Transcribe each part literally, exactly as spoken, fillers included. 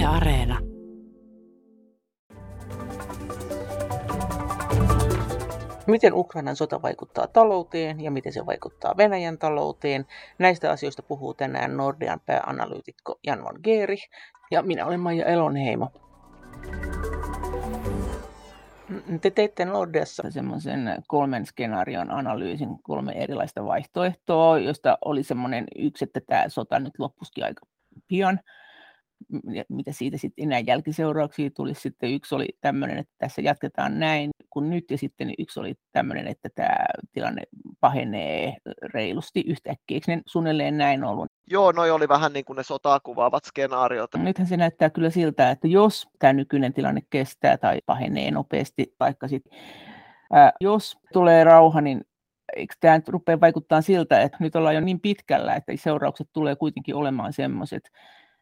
Areena. Miten Ukrainan sota vaikuttaa talouteen ja miten se vaikuttaa Venäjän talouteen? Näistä asioista puhuu tänään Nordean pääanalyytikko Jan von Geerich ja minä olen Maija Elonheimo. Te teitte Nordeassa semmoisen kolmen skenaarion analyysin, kolme erilaista vaihtoehtoa, josta oli semmoinen yksi, että tämä sota nyt loppuisikin aika pian. Mitä siitä sitten enää jälkiseurauksia tuli. Sitten yksi oli tämmöinen, että tässä jatketaan näin kuin nyt, ja sitten yksi oli tämmöinen, että tämä tilanne pahenee reilusti yhtäkkiä. Eikö ne suunnilleen näin ollut? Joo, noi oli vähän niin kuin ne sotaa kuvaavat skenaariot. Nythän se näyttää kyllä siltä, että jos tämä nykyinen tilanne kestää tai pahenee nopeasti, vaikka sitten ää, jos tulee rauha, niin eikö tämä nyt rupea vaikuttaa siltä, että nyt ollaan jo niin pitkällä, että seuraukset tulee kuitenkin olemaan semmoiset,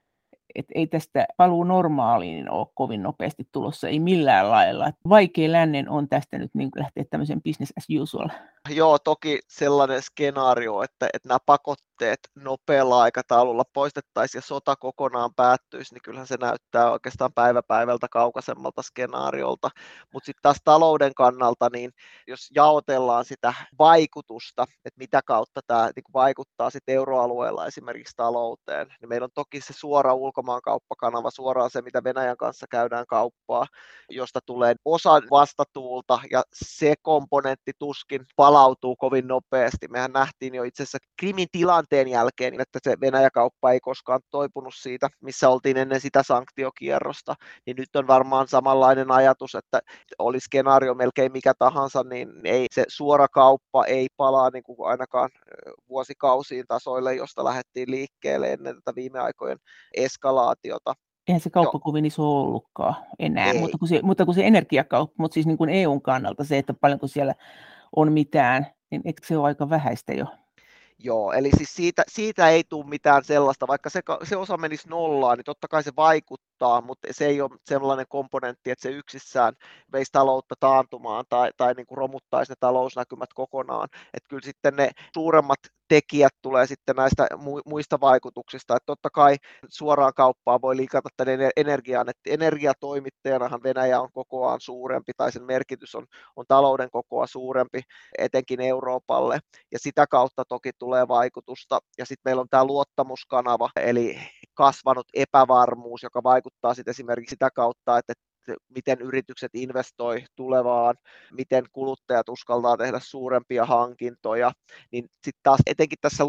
että ei tästä paluu normaaliin ole kovin nopeasti tulossa, ei millään lailla. Vaikea lännen on tästä nyt niin lähteä tämmöisen business as usual. Joo, toki sellainen skenaario, että, että nämä pakotteet nopealla aikataululla poistettaisiin ja sota kokonaan päättyisi, niin kyllähän se näyttää oikeastaan päivä päivältä kaukaisemmalta skenaariolta. Mutta sitten taas talouden kannalta, niin jos jaotellaan sitä vaikutusta, että mitä kautta tämä niin vaikuttaa sitten euroalueella esimerkiksi talouteen, niin meillä on toki se suora ulkomaankauppakanava, suoraan se, mitä Venäjän kanssa käydään kauppaa, josta tulee osa vastatuulta ja se komponentti tuskin palautuu kovin nopeasti. Mehän nähtiin jo itse asiassa Krimin tilanteen jälkeen, että se Venäjä-kauppa ei koskaan toipunut siitä, missä oltiin ennen sitä sanktiokierrosta, niin nyt on varmaan samanlainen ajatus, että oli skenaario melkein mikä tahansa, niin ei, se suora kauppa ei palaa niin kuin ainakaan vuosikausiin tasoille, josta lähdettiin liikkeelle ennen tätä viime aikojen eskalaatiota. Eihän se kauppa kovin iso ollutkaan enää, mutta kun, se, mutta kun se energiakauppa, mutta siis niin kuin E U:n kannalta se, että paljonko siellä on mitään, niin eikö se ole aika vähäistä jo? Joo, eli siis siitä, siitä ei tule mitään sellaista, vaikka se, se osa menisi nollaan, niin totta kai se vaikuttaa, mutta se ei ole sellainen komponentti, että se yksissään veisi taloutta taantumaan tai, tai niin kuin romuttaisi ne talousnäkymät kokonaan. Että kyllä sitten ne suuremmat tekijät tulee sitten näistä muista vaikutuksista, että totta kai suoraan kauppaan voi liikata tänne energiaan, että energiatoimittajanahan Venäjä on kokoaan suurempi tai sen merkitys on, on talouden kokoa suurempi, etenkin Euroopalle, ja sitä kautta toki tulee vaikutusta, ja sitten meillä on tämä luottamuskanava, eli kasvanut epävarmuus, joka vaikuttaa sitten esimerkiksi sitä kautta, että miten yritykset investoi tulevaan, miten kuluttajat uskaltaa tehdä suurempia hankintoja, niin sitten taas etenkin tässä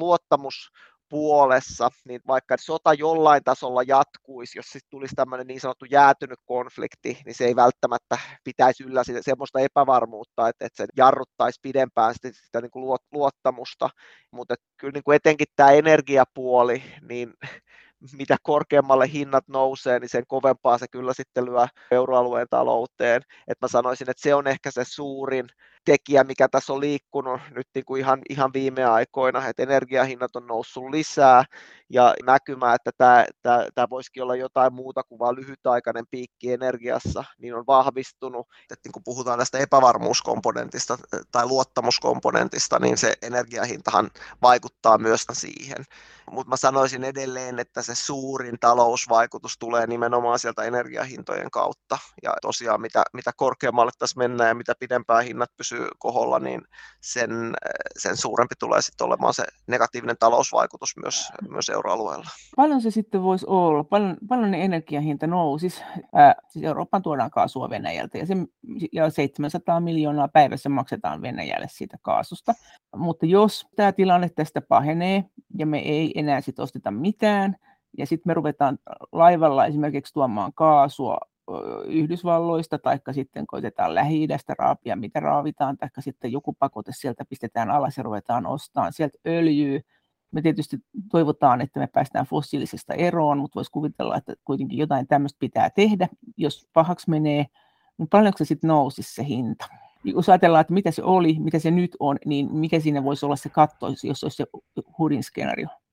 luottamuspuolessa, niin vaikka sota jollain tasolla jatkuisi, jos sitten tulisi tämmöinen niin sanottu jäätynyt konflikti, niin se ei välttämättä pitäisi yllä sitä, semmoista epävarmuutta, että, että se jarruttaisi pidempään sitä, sitä niin kuin luottamusta, mutta kyllä niin kuin etenkin tämä energiapuoli, niin mitä korkeammalle hinnat nousee, niin sen kovempaa se kyllä sitten lyö euroalueen talouteen. Et mä sanoisin, että se on ehkä se suurin tekijä, mikä tässä on liikkunut nyt niin kuin ihan, ihan viime aikoina, että energiahinnat on noussut lisää ja näkymä, että tämä, tämä, tämä voisikin olla jotain muuta kuin vain lyhytaikainen piikki energiassa, niin on vahvistunut. Että niin kun puhutaan tästä epävarmuuskomponentista tai luottamuskomponentista, niin se energiahintahan vaikuttaa myös siihen. Mutta mä sanoisin edelleen, että se suurin talousvaikutus tulee nimenomaan sieltä energiahintojen kautta. Ja tosiaan mitä, mitä korkeammalle tässä mennään ja mitä pidempään hinnat pysyy koholla, niin sen, sen suurempi tulee sitten olemaan se negatiivinen talousvaikutus myös, myös euroalueella. Paljon se sitten voisi olla? Paljon, paljon ne energiahinta nousisi? Ää, siis Eurooppaan tuodaan kaasua Venäjältä ja, se, ja seitsemänsataa miljoonaa päivässä maksetaan Venäjälle siitä kaasusta. Mutta jos tämä tilanne tästä pahenee ja me ei enää sit osteta mitään ja sitten me ruvetaan laivalla esimerkiksi tuomaan kaasua Yhdysvalloista, taikka sitten koitetaan Lähi-idästä raapia, mitä raavitaan, taikka sitten joku pakote sieltä pistetään alas ja ruvetaan ostamaan sieltä öljyä. Me tietysti toivotaan, että me päästään fossiilisesta eroon, mutta voisi kuvitella, että kuitenkin jotain tämmöistä pitää tehdä. Jos pahaksi menee, niin paljonko se sitten nousisi se hinta? Jos ajatellaan, että mitä se oli, mitä se nyt on, niin mikä siinä voisi olla se katto, jos olisi se hurjin skenaario?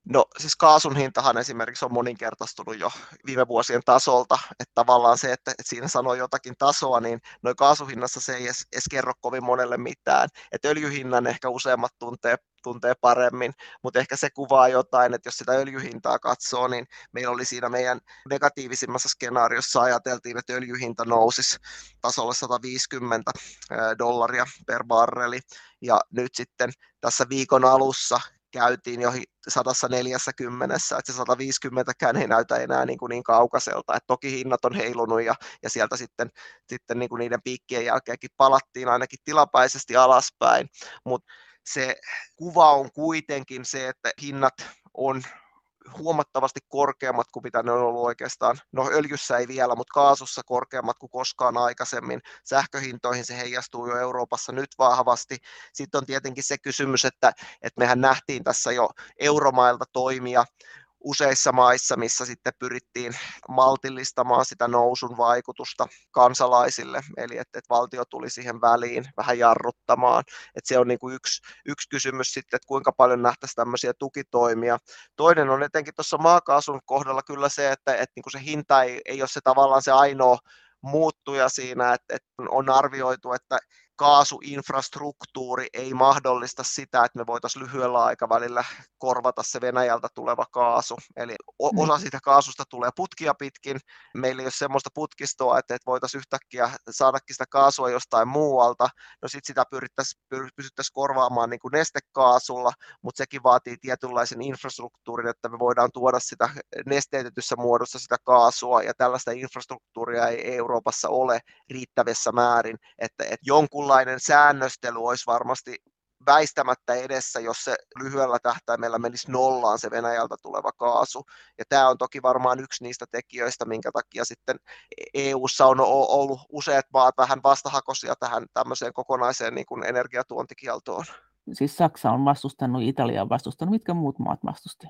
No siis kaasun hintahan esimerkiksi on moninkertaistunut jo viime vuosien tasolta, että tavallaan se, että, että siinä sanoo jotakin tasoa, niin noin kaasuhinnassa se ei edes, edes kerro kovin monelle mitään, että öljyhinnan ehkä useammat tuntee, tuntee paremmin, mutta ehkä se kuvaa jotain, että jos sitä öljyhintaa katsoo, niin meillä oli siinä meidän negatiivisimmassa skenaariossa ajateltiin, että öljyhinta nousisi tasolle sata viisikymmentä dollaria per barreli, ja nyt sitten tässä viikon alussa käytiin jo sata neljäkymmentä, että se sata viisikymmentäkään ei näytä enää niin, kuin niin kaukaiselta. Et toki hinnat on heilunut ja, ja sieltä sitten, sitten niin kuin niiden piikkien jälkeenkin palattiin ainakin tilapäisesti alaspäin, mutta se kuva on kuitenkin se, että hinnat on huomattavasti korkeammat kuin mitä ne on ollut oikeastaan, no öljyssä ei vielä, mutta kaasussa korkeammat kuin koskaan aikaisemmin. Sähköhintoihin se heijastuu jo Euroopassa nyt vahvasti. Sitten on tietenkin se kysymys, että, että mehän nähtiin tässä jo euromailta toimia useissa maissa, missä sitten pyrittiin maltillistamaan sitä nousun vaikutusta kansalaisille, eli että, että valtio tuli siihen väliin vähän jarruttamaan. Että se on niin kuin yksi, yksi kysymys sitten, että kuinka paljon nähtäisiin tämmöisiä tukitoimia. Toinen on etenkin tuossa maakaasun kohdalla kyllä se, että, että niin kuin se hinta ei, ei ole se tavallaan se ainoa muuttuja siinä, että, että on arvioitu, että kaasuinfrastruktuuri ei mahdollista sitä, että me voitaisiin lyhyellä aikavälillä korvata se Venäjältä tuleva kaasu. Eli osa siitä kaasusta tulee putkia pitkin. Meillä ei ole semmoista putkistoa, että voitaisiin yhtäkkiä saadakin sitä kaasua jostain muualta. No sitten sitä pyrittäisiin, pystyttäisiin korvaamaan niin kuin nestekaasulla, mutta sekin vaatii tietynlaisen infrastruktuurin, että me voidaan tuoda sitä nesteytetyssä muodossa sitä kaasua, ja tällaista infrastruktuuria ei Euroopassa ole riittävissä määrin, että, että jonkunlainen säännöstely olisi varmasti väistämättä edessä, jos se lyhyellä tähtäimellä menisi nollaan se Venäjältä tuleva kaasu. Ja tämä on toki varmaan yksi niistä tekijöistä, minkä takia sitten E U:ssa on ollut useat maat vähän vastahakoisia tähän tämmöiseen kokonaiseen niin kuin energiatuontikieltoon. Siis Saksa on vastustanut, Italia on vastustanut, mitkä muut maat vastustivat?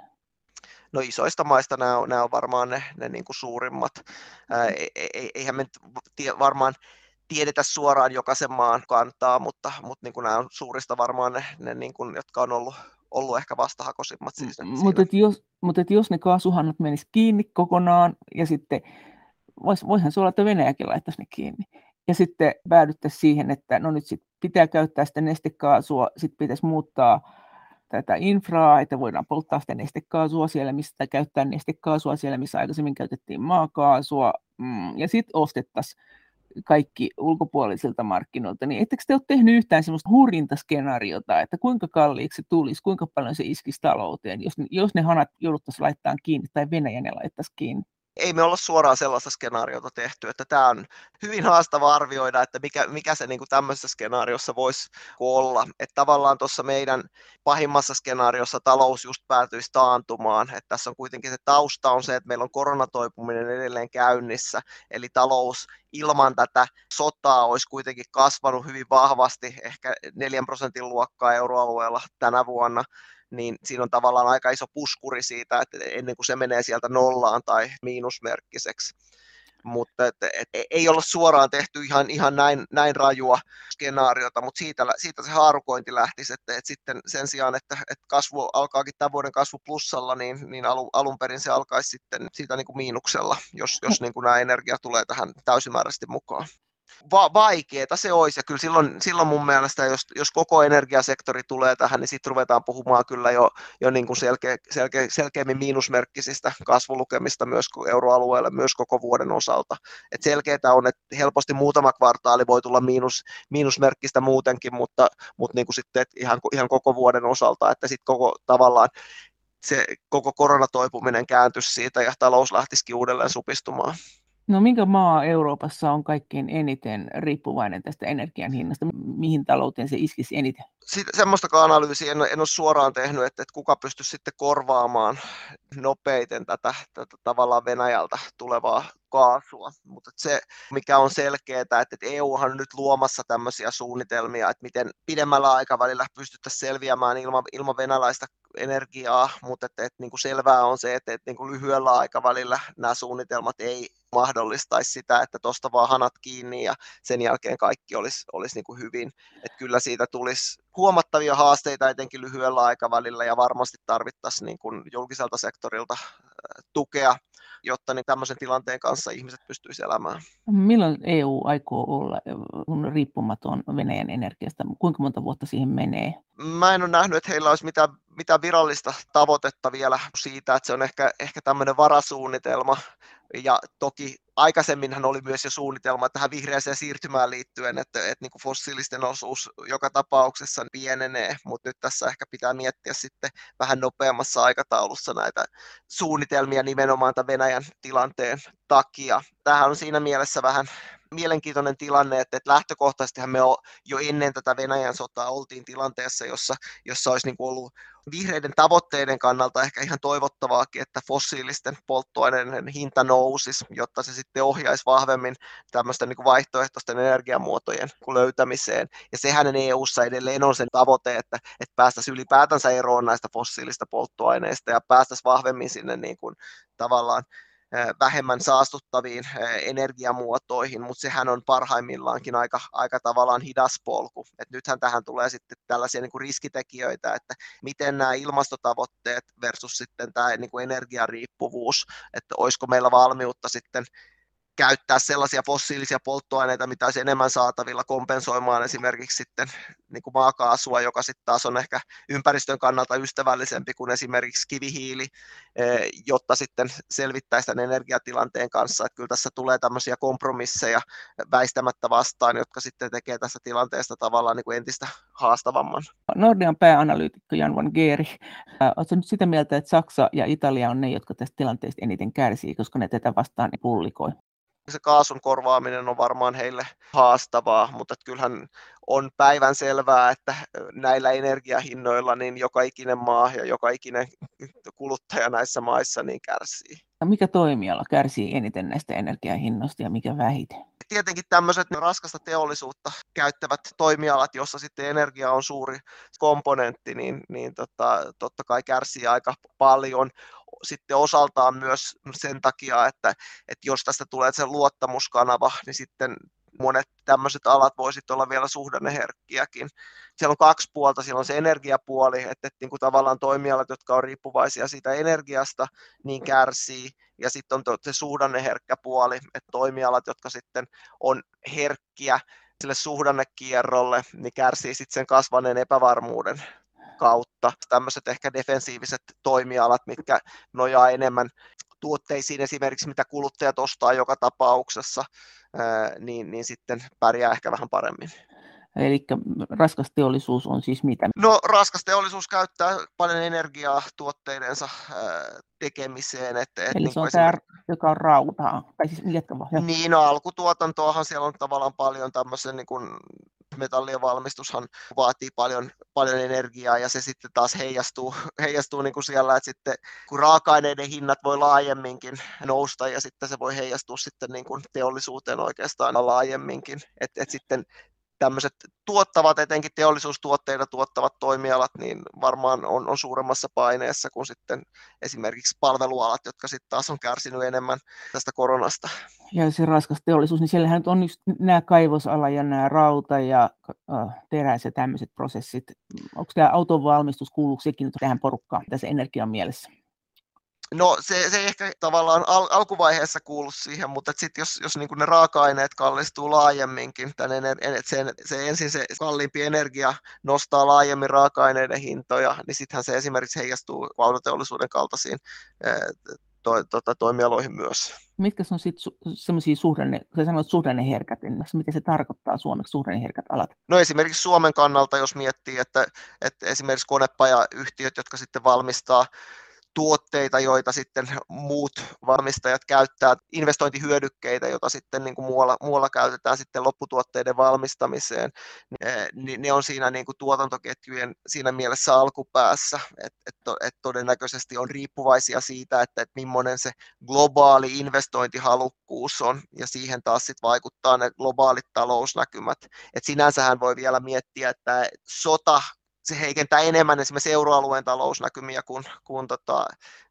No isoista maista nämä on, nämä on varmaan ne, ne niin kuin suurimmat. Ää, e, e, eihän me tie, varmaan tiedetä suoraan jokaisen maan kantaa, mutta, mutta niin kuin nämä on suurista varmaan ne, ne niin kuin, jotka on ollut, ollut ehkä vastahakoisimmat. Siis mutta jos, mut jos ne kaasuhannat menis kiinni kokonaan, ja sitten vois, voihan se olla, että Venäjäkin laittaisi ne kiinni, ja sitten päädyttäisiin siihen, että no nyt sit pitää käyttää sitä nestekaasua, sitten pitäisi muuttaa tätä infraa, että voidaan polttaa sitä nestekaasua siellä, mistä käyttää nestekaasua siellä, missä aikaisemmin käytettiin maakaasua, mm, ja sitten ostettaisiin kaikki ulkopuolisilta markkinoilta, niin ettekö te ole tehnyt yhtään semmoista hurjinta skenaariota, että kuinka kalliiksi se tulisi, kuinka paljon se iskisi talouteen, jos, jos ne hanat jouduttaisiin laittamaan kiinni tai Venäjä ne laittaisi kiinni? Ei me olla suoraan sellaista skenaariota tehty, että tämä on hyvin haastava arvioida, että mikä, mikä se niin kuin tämmöisessä skenaariossa voisi olla. Että tavallaan tuossa meidän pahimmassa skenaariossa talous just päätyisi taantumaan. Että tässä on kuitenkin se tausta on se, että meillä on koronatoipuminen edelleen käynnissä, eli talous ilman tätä sotaa olisi kuitenkin kasvanut hyvin vahvasti, ehkä neljän prosentin luokkaa euroalueella tänä vuonna. Niin siinä on tavallaan aika iso puskuri siitä, että ennen kuin se menee sieltä nollaan tai miinusmerkkiseksi. Mutta et, et, ei olla suoraan tehty ihan, ihan näin, näin rajua skenaariota, mutta siitä, siitä se haarukointi lähtisi, että et sitten sen sijaan, että et kasvu alkaakin tämän vuoden kasvu plussalla, niin, niin alun, alun perin se alkaisi sitten siitä niin kuin miinuksella, jos, jos niin kuin nämä energia tulee tähän täysimääräisesti mukaan. Va- vaikeeta se olisi, ja kyllä silloin, silloin mun mielestä, jos, jos koko energiasektori tulee tähän, niin sitten ruvetaan puhumaan kyllä jo, jo niin kuin selkeä, selkeä, selkeämmin miinusmerkkisistä kasvulukemista myös euroalueelle, myös koko vuoden osalta. Et selkeää on, että helposti muutama kvartaali voi tulla miinus, miinusmerkkistä muutenkin, mutta, mutta niin kuin sitten ihan, ihan koko vuoden osalta, että sitten koko tavallaan se koko koronatoipuminen kääntyisi siitä ja talous lähtisikin uudelleen supistumaan. No minkä maa Euroopassa on kaikkein eniten riippuvainen tästä energian hinnasta? Mihin talouteen se iskisi eniten? Sitten semmoistakaan analyysiä en, en ole suoraan tehnyt, että, että kuka pystyisi sitten korvaamaan nopeiten tätä, tätä tavallaan Venäjältä tulevaa kaasua. Mutta se, mikä on selkeää, että E Uhan on nyt luomassa tämmöisiä suunnitelmia, että miten pidemmällä aikavälillä pystyttäisiin selviämään ilman, ilman venäläistä energiaa, mutta et, et, niin kuin selvää on se, että et, niin kuin lyhyellä aikavälillä nämä suunnitelmat ei mahdollistaisi sitä, että tuosta vaan hanat kiinni ja sen jälkeen kaikki olisi, olisi niin kuin hyvin. Että kyllä siitä tulisi huomattavia haasteita etenkin lyhyellä aikavälillä ja varmasti tarvittaisiin niin kuin julkiselta sektorilta tukea, jotta niin tämmöisen tilanteen kanssa ihmiset pystyisivät elämään. Milloin E U aikoo olla riippumaton Venäjän energiasta? Kuinka monta vuotta siihen menee? Mä en ole nähnyt, että heillä olisi mitään, mitään virallista tavoitetta vielä siitä, että se on ehkä, ehkä tämmöinen varasuunnitelma. Ja toki aikaisemminhan oli myös jo suunnitelma tähän vihreäseen siirtymään liittyen, että, että niin kuin fossiilisten osuus joka tapauksessa pienenee, mutta nyt tässä ehkä pitää miettiä sitten vähän nopeammassa aikataulussa näitä suunnitelmia nimenomaan tämän Venäjän tilanteen takia. Tämähän on siinä mielessä vähän mielenkiintoinen tilanne, että lähtökohtaisestihan me jo ennen tätä Venäjän sotaa oltiin tilanteessa, jossa, jossa olisi niin kuin ollut vihreiden tavoitteiden kannalta ehkä ihan toivottavaakin, että fossiilisten polttoaineiden hinta nousisi, jotta se sitten ohjaisi vahvemmin tämmöisten niin kuin vaihtoehtoisten energiamuotojen löytämiseen. Ja sehän E U:ssa edelleen on sen tavoite, että, että päästäisiin ylipäätänsä eroon näistä fossiilista polttoaineista ja päästäisiin vahvemmin sinne niin kuin tavallaan vähemmän saastuttaviin energiamuotoihin, mutta sehän on parhaimmillaankin aika, aika tavallaan hidas polku. Et nythän tähän tulee sitten tällaisia niin kuin riskitekijöitä, että miten nämä ilmastotavoitteet versus sitten tämä niin kuin energiariippuvuus, että olisiko meillä valmiutta sitten käyttää sellaisia fossiilisia polttoaineita, mitä olisi enemmän saatavilla kompensoimaan esimerkiksi sitten niin kuin maakaasua, joka sitten taas on ehkä ympäristön kannalta ystävällisempi kuin esimerkiksi kivihiili, jotta sitten selvittäisi tämän energiatilanteen kanssa. Että kyllä tässä tulee tämmöisiä kompromisseja väistämättä vastaan, jotka sitten tekee tästä tilanteesta tavallaan niin kuin entistä haastavamman. Nordean pääanalyytikko Jan van Geeri, oletko nyt sitä mieltä, että Saksa ja Italia on ne, jotka tästä tilanteesta eniten kärsii, koska ne tätä vastaan pullikoi? Se kaasun korvaaminen on varmaan heille haastavaa, mutta kyllähän on päivän selvää, että näillä energiahinnoilla niin joka ikinen maa ja joka ikinen kuluttaja näissä maissa niin kärsii. Mikä toimiala kärsii eniten näistä energiahinnoista ja mikä vähiten? Tietenkin tämmöiset raskasta teollisuutta käyttävät toimialat, jossa sitten energia on suuri komponentti, niin, niin tota, totta kai kärsii aika paljon. Sitten osaltaan myös sen takia, että, että jos tästä tulee se luottamuskanava, niin sitten monet tämmöiset alat voisivat olla vielä suhdanneherkkiäkin. Siellä on kaksi puolta, siellä on se energiapuoli, että, että niin kuin tavallaan toimialat, jotka on riippuvaisia siitä energiasta, niin kärsii, ja sitten on se suhdanneherkkä puoli, että toimialat, jotka sitten on herkkiä sille suhdannekierrolle, niin kärsii sitten sen kasvaneen epävarmuuden kautta. Tämmöiset ehkä defensiiviset toimialat, mitkä nojaa enemmän tuotteisiin esimerkiksi, mitä kuluttajat ostaa joka tapauksessa, niin, niin sitten pärjää ehkä vähän paremmin. Eli raskas teollisuus on siis mitä? No raskas teollisuus käyttää paljon energiaa tuotteidensa tekemiseen. Että, Eli niin se on esimerkiksi... tämä, joka on rautaa. Tai siis jatkaa. Niin, no, alkutuotantoahan siellä on tavallaan paljon tämmöisen niin kuin metallien valmistushan vaatii paljon, paljon energiaa ja se sitten taas heijastuu, heijastuu niin kuin siellä, että sitten kun raaka-aineiden hinnat voi laajemminkin nousta ja sitten se voi heijastua sitten niin kuin teollisuuteen oikeastaan laajemminkin, että et sitten tämmöiset tuottavat, etenkin teollisuustuotteita tuottavat toimialat, niin varmaan on, on suuremmassa paineessa kuin sitten esimerkiksi palvelualat, jotka sitten taas on kärsinyt enemmän tästä koronasta. Ja se raskas teollisuus, niin siellähän on just nämä kaivosala ja nämä rauta ja äh, teräs ja tämmöiset prosessit. Onko tämä auton valmistus, kuuluuko sekin tähän porukkaan tässä energian mielessä? No se, se ei ehkä tavallaan al- alkuvaiheessa kuulu siihen, mutta sitten jos, jos niin ne raaka-aineet kallistuu laajemminkin, tämän ener- se, se ensin se kalliimpi energia nostaa laajemmin raaka-aineiden hintoja, niin sittenhän se esimerkiksi heijastuu autoteollisuuden kaltaisiin to, tota, toimialoihin myös. Mitkä on sitten su- sellaisia suhdanne, sä sanoit suhdanneherkät, niin mitä se tarkoittaa suomeksi suhdanneherkät alat? No esimerkiksi Suomen kannalta, jos miettii, että, että esimerkiksi konepajayhtiöt, jotka sitten valmistaa tuotteita, joita sitten muut valmistajat käyttää, investointihyödykkeitä, joita sitten niin kuin muualla, muualla käytetään sitten lopputuotteiden valmistamiseen, niin ne on siinä niin kuin tuotantoketjujen siinä mielessä alkupäässä, että et, et todennäköisesti on riippuvaisia siitä, että et millainen se globaali investointihalukkuus on, ja siihen taas sitten vaikuttaa ne globaalit talousnäkymät. Et sinänsähän voi vielä miettiä, että sota se heikentää enemmän esimerkiksi euroalueen talousnäkymiä kuin, kuin tota,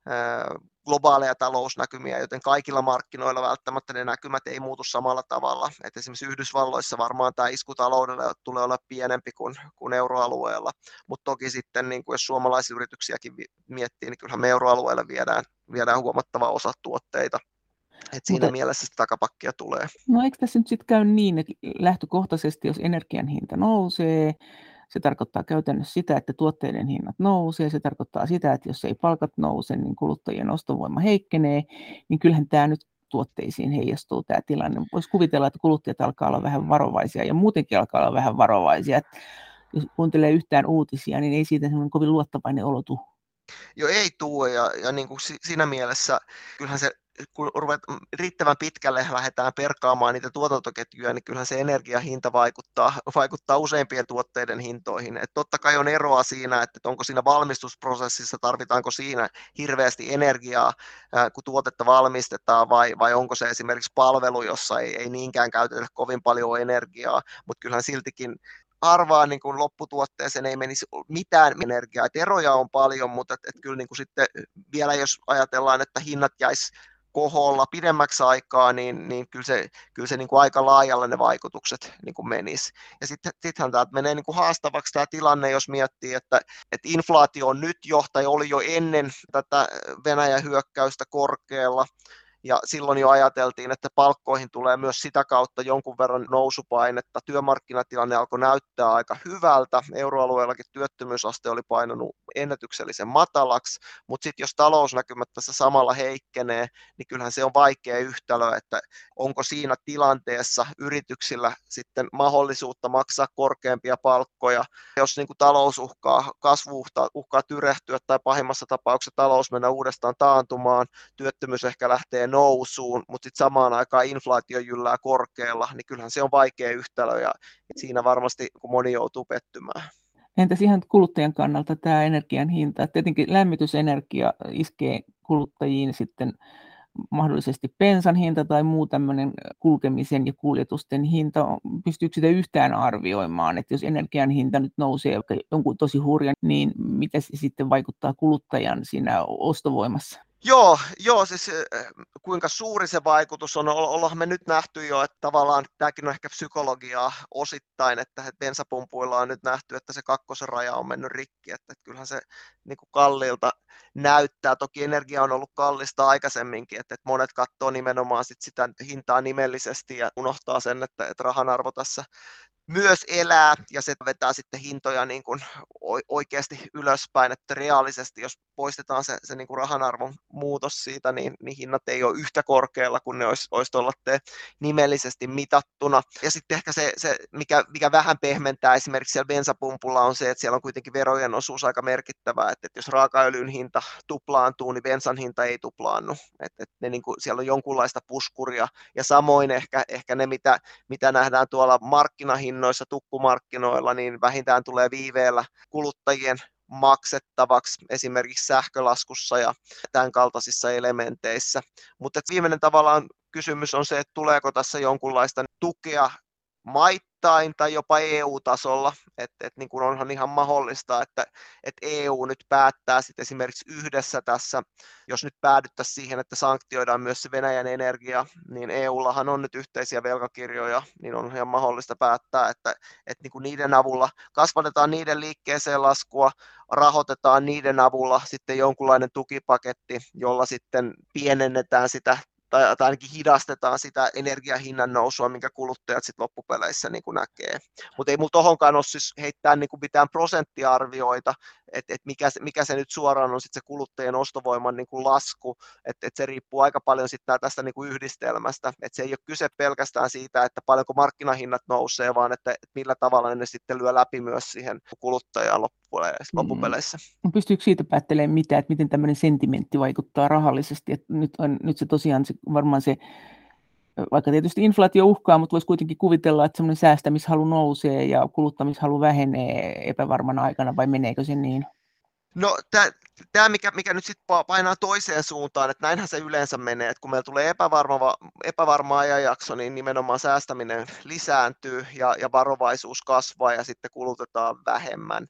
globaaleja talousnäkymiä, joten kaikilla markkinoilla välttämättä ne näkymät ei muutu samalla tavalla. Et esimerkiksi Yhdysvalloissa varmaan tämä isku taloudelle tulee olla pienempi kuin, kuin euroalueella, mutta toki sitten niin kuin jos suomalaisia yrityksiäkin miettii, niin kyllähän me euroalueelle viedään, viedään huomattava osa tuotteita. Et siinä Mutta, mielessä sitä takapakkia tulee. No eikö tässä nyt sitten käy niin, että lähtökohtaisesti jos energian hinta nousee, se tarkoittaa käytännössä sitä, että tuotteiden hinnat nousee, se tarkoittaa sitä, että jos ei palkat nouse, niin kuluttajien ostovoima heikkenee, niin kyllähän tämä nyt tuotteisiin heijastuu tämä tilanne. Voisi kuvitella, että kuluttajat alkaa olla vähän varovaisia ja muutenkin alkaa olla vähän varovaisia. Että jos kuuntelee yhtään uutisia, niin ei siitä semmoinen kovin luottavainen olo tule. Jo ei tule ja, ja niin kuin siinä mielessä kyllähän se, kun ruvet, riittävän pitkälle lähdetään perkaamaan niitä tuotantoketjuja, niin kyllähän se energiahinta vaikuttaa, vaikuttaa useimpien tuotteiden hintoihin. Et totta kai on eroa siinä, että onko siinä valmistusprosessissa, tarvitaanko siinä hirveästi energiaa, kun tuotetta valmistetaan, vai, vai onko se esimerkiksi palvelu, jossa ei, ei niinkään käytetä kovin paljon energiaa, mutta kyllähän siltikin harvaan niin kuin lopputuotteeseen ei menisi mitään energiaa. Et eroja on paljon, mutta et, et kyllä niin kuin sitten vielä jos ajatellaan, että hinnat jäisi koholla pidemmäksi aikaa, niin, niin kyllä se, kyllä se niin kuin aika laajalle ne vaikutukset niin kuin menisi. Ja sitten sittenhän tämä menee niin kuin haastavaksi tämä tilanne, jos miettii, että, että inflaatio on nyt jo tai oli jo ennen tätä Venäjän hyökkäystä korkealla, ja silloin jo ajateltiin, että palkkoihin tulee myös sitä kautta jonkun verran nousupainetta. Työmarkkinatilanne alkoi näyttää aika hyvältä. Euroalueellakin työttömyysaste oli painanut ennätyksellisen matalaksi, mutta sitten jos talousnäkymät tässä samalla heikkenee, niin kyllähän se on vaikea yhtälö, että onko siinä tilanteessa yrityksillä sitten mahdollisuutta maksaa korkeampia palkkoja, jos niin kuin talous uhkaa, kasvu uhkaa, uhkaa tyrehtyä tai pahimmassa tapauksessa talous mennä uudestaan taantumaan, työttömyys ehkä lähtee nousuun, mutta sitten samaan aikaan inflaatio jyllää korkealla, niin kyllähän se on vaikea yhtälö ja siinä varmasti moni joutuu pettymään. Entäs ihan kuluttajan kannalta tämä energian hinta? Tietenkin lämmitysenergia iskee kuluttajiin sitten mahdollisesti bensan hinta tai muu tämmöinen kulkemisen ja kuljetusten hinta. Pystyykö sitä yhtään arvioimaan, että jos energian hinta nyt nousee jonkun tosi hurjan, niin miten se sitten vaikuttaa kuluttajan siinä ostovoimassa? Joo, joo, siis kuinka suuri se vaikutus on, ollaan me nyt nähty jo, että tavallaan tämäkin on ehkä psykologiaa osittain, että bensapumpuilla on nyt nähty, että se kakkosen raja on mennyt rikki, että, että kyllähän se niin kuin kalliilta näyttää. Toki energia on ollut kallista aikaisemminkin, että, että monet katsoo nimenomaan sit sitä hintaa nimellisesti ja unohtaa sen, että, että rahan arvo tässä myös elää ja se vetää sitten hintoja niin kuin oikeasti ylöspäin, että reaalisesti jos poistetaan se, se niin kuin rahanarvon muutos siitä, niin, niin hinnat ei ole yhtä korkealla kuin ne olisi, olisi olla nimellisesti mitattuna. Ja sitten ehkä se, se mikä, mikä vähän pehmentää esimerkiksi siellä bensapumpulla on se, että siellä on kuitenkin verojen osuus aika merkittävä, että, että jos raakaöljyn hinta tuplaantuu, niin bensan hinta ei tuplaannu. Että, että ne niin kuin, siellä on jonkunlaista puskuria ja samoin ehkä, ehkä ne, mitä, mitä nähdään tuolla markkinahinnoissa, tukkumarkkinoilla, niin vähintään tulee viiveellä kuluttajien maksettavaksi esimerkiksi sähkölaskussa ja tämän kaltaisissa elementeissä. Mutta viimeinen tavallaan kysymys on se, että tuleeko tässä jonkunlaista tukea maittain tai jopa E U-tasolla, että et niin kuin onhan ihan mahdollista, että et E U nyt päättää sitten esimerkiksi yhdessä tässä, jos nyt päädyttäisiin siihen, että sanktioidaan myös se Venäjän energia, niin E Ullahan on nyt yhteisiä velkakirjoja, niin on ihan mahdollista päättää, että et niin kuin niiden avulla kasvatetaan niiden liikkeeseen laskua, rahoitetaan niiden avulla sitten jonkunlainen tukipaketti, jolla sitten pienennetään sitä tai, tai ainakin hidastetaan sitä energiahinnan nousua, minkä kuluttajat sitten loppupeleissä niin kuin näkee. Mutta ei mulla tohonkaan ole siis heittää niin kuin mitään prosenttiarvioita, että et mikä, mikä se nyt suoraan on sitten se kuluttajien ostovoiman niin kuin lasku, että et se riippuu aika paljon sitten tästä niin kuin yhdistelmästä, että se ei ole kyse pelkästään siitä, että paljonko markkinahinnat nousee, vaan että, että millä tavalla ne sitten lyö läpi myös siihen kuluttajaan loppupeleissä. Mm. Pystyykö siitä päättelemään mitä, että miten tämmöinen sentimentti vaikuttaa rahallisesti, että nyt, on, nyt se tosiaan se, varmaan se, vaikka tietysti inflaatio uhkaa, mutta voisi kuitenkin kuvitella, että semmoinen säästämishalu nousee ja kuluttamishalu vähenee epävarmana aikana, vai meneekö se niin? No tämä, mikä, mikä nyt sitten painaa toiseen suuntaan, että näinhän se yleensä menee, että kun meillä tulee epävarma, epävarma ajanjakso, niin nimenomaan säästäminen lisääntyy ja, ja varovaisuus kasvaa ja sitten kulutetaan vähemmän.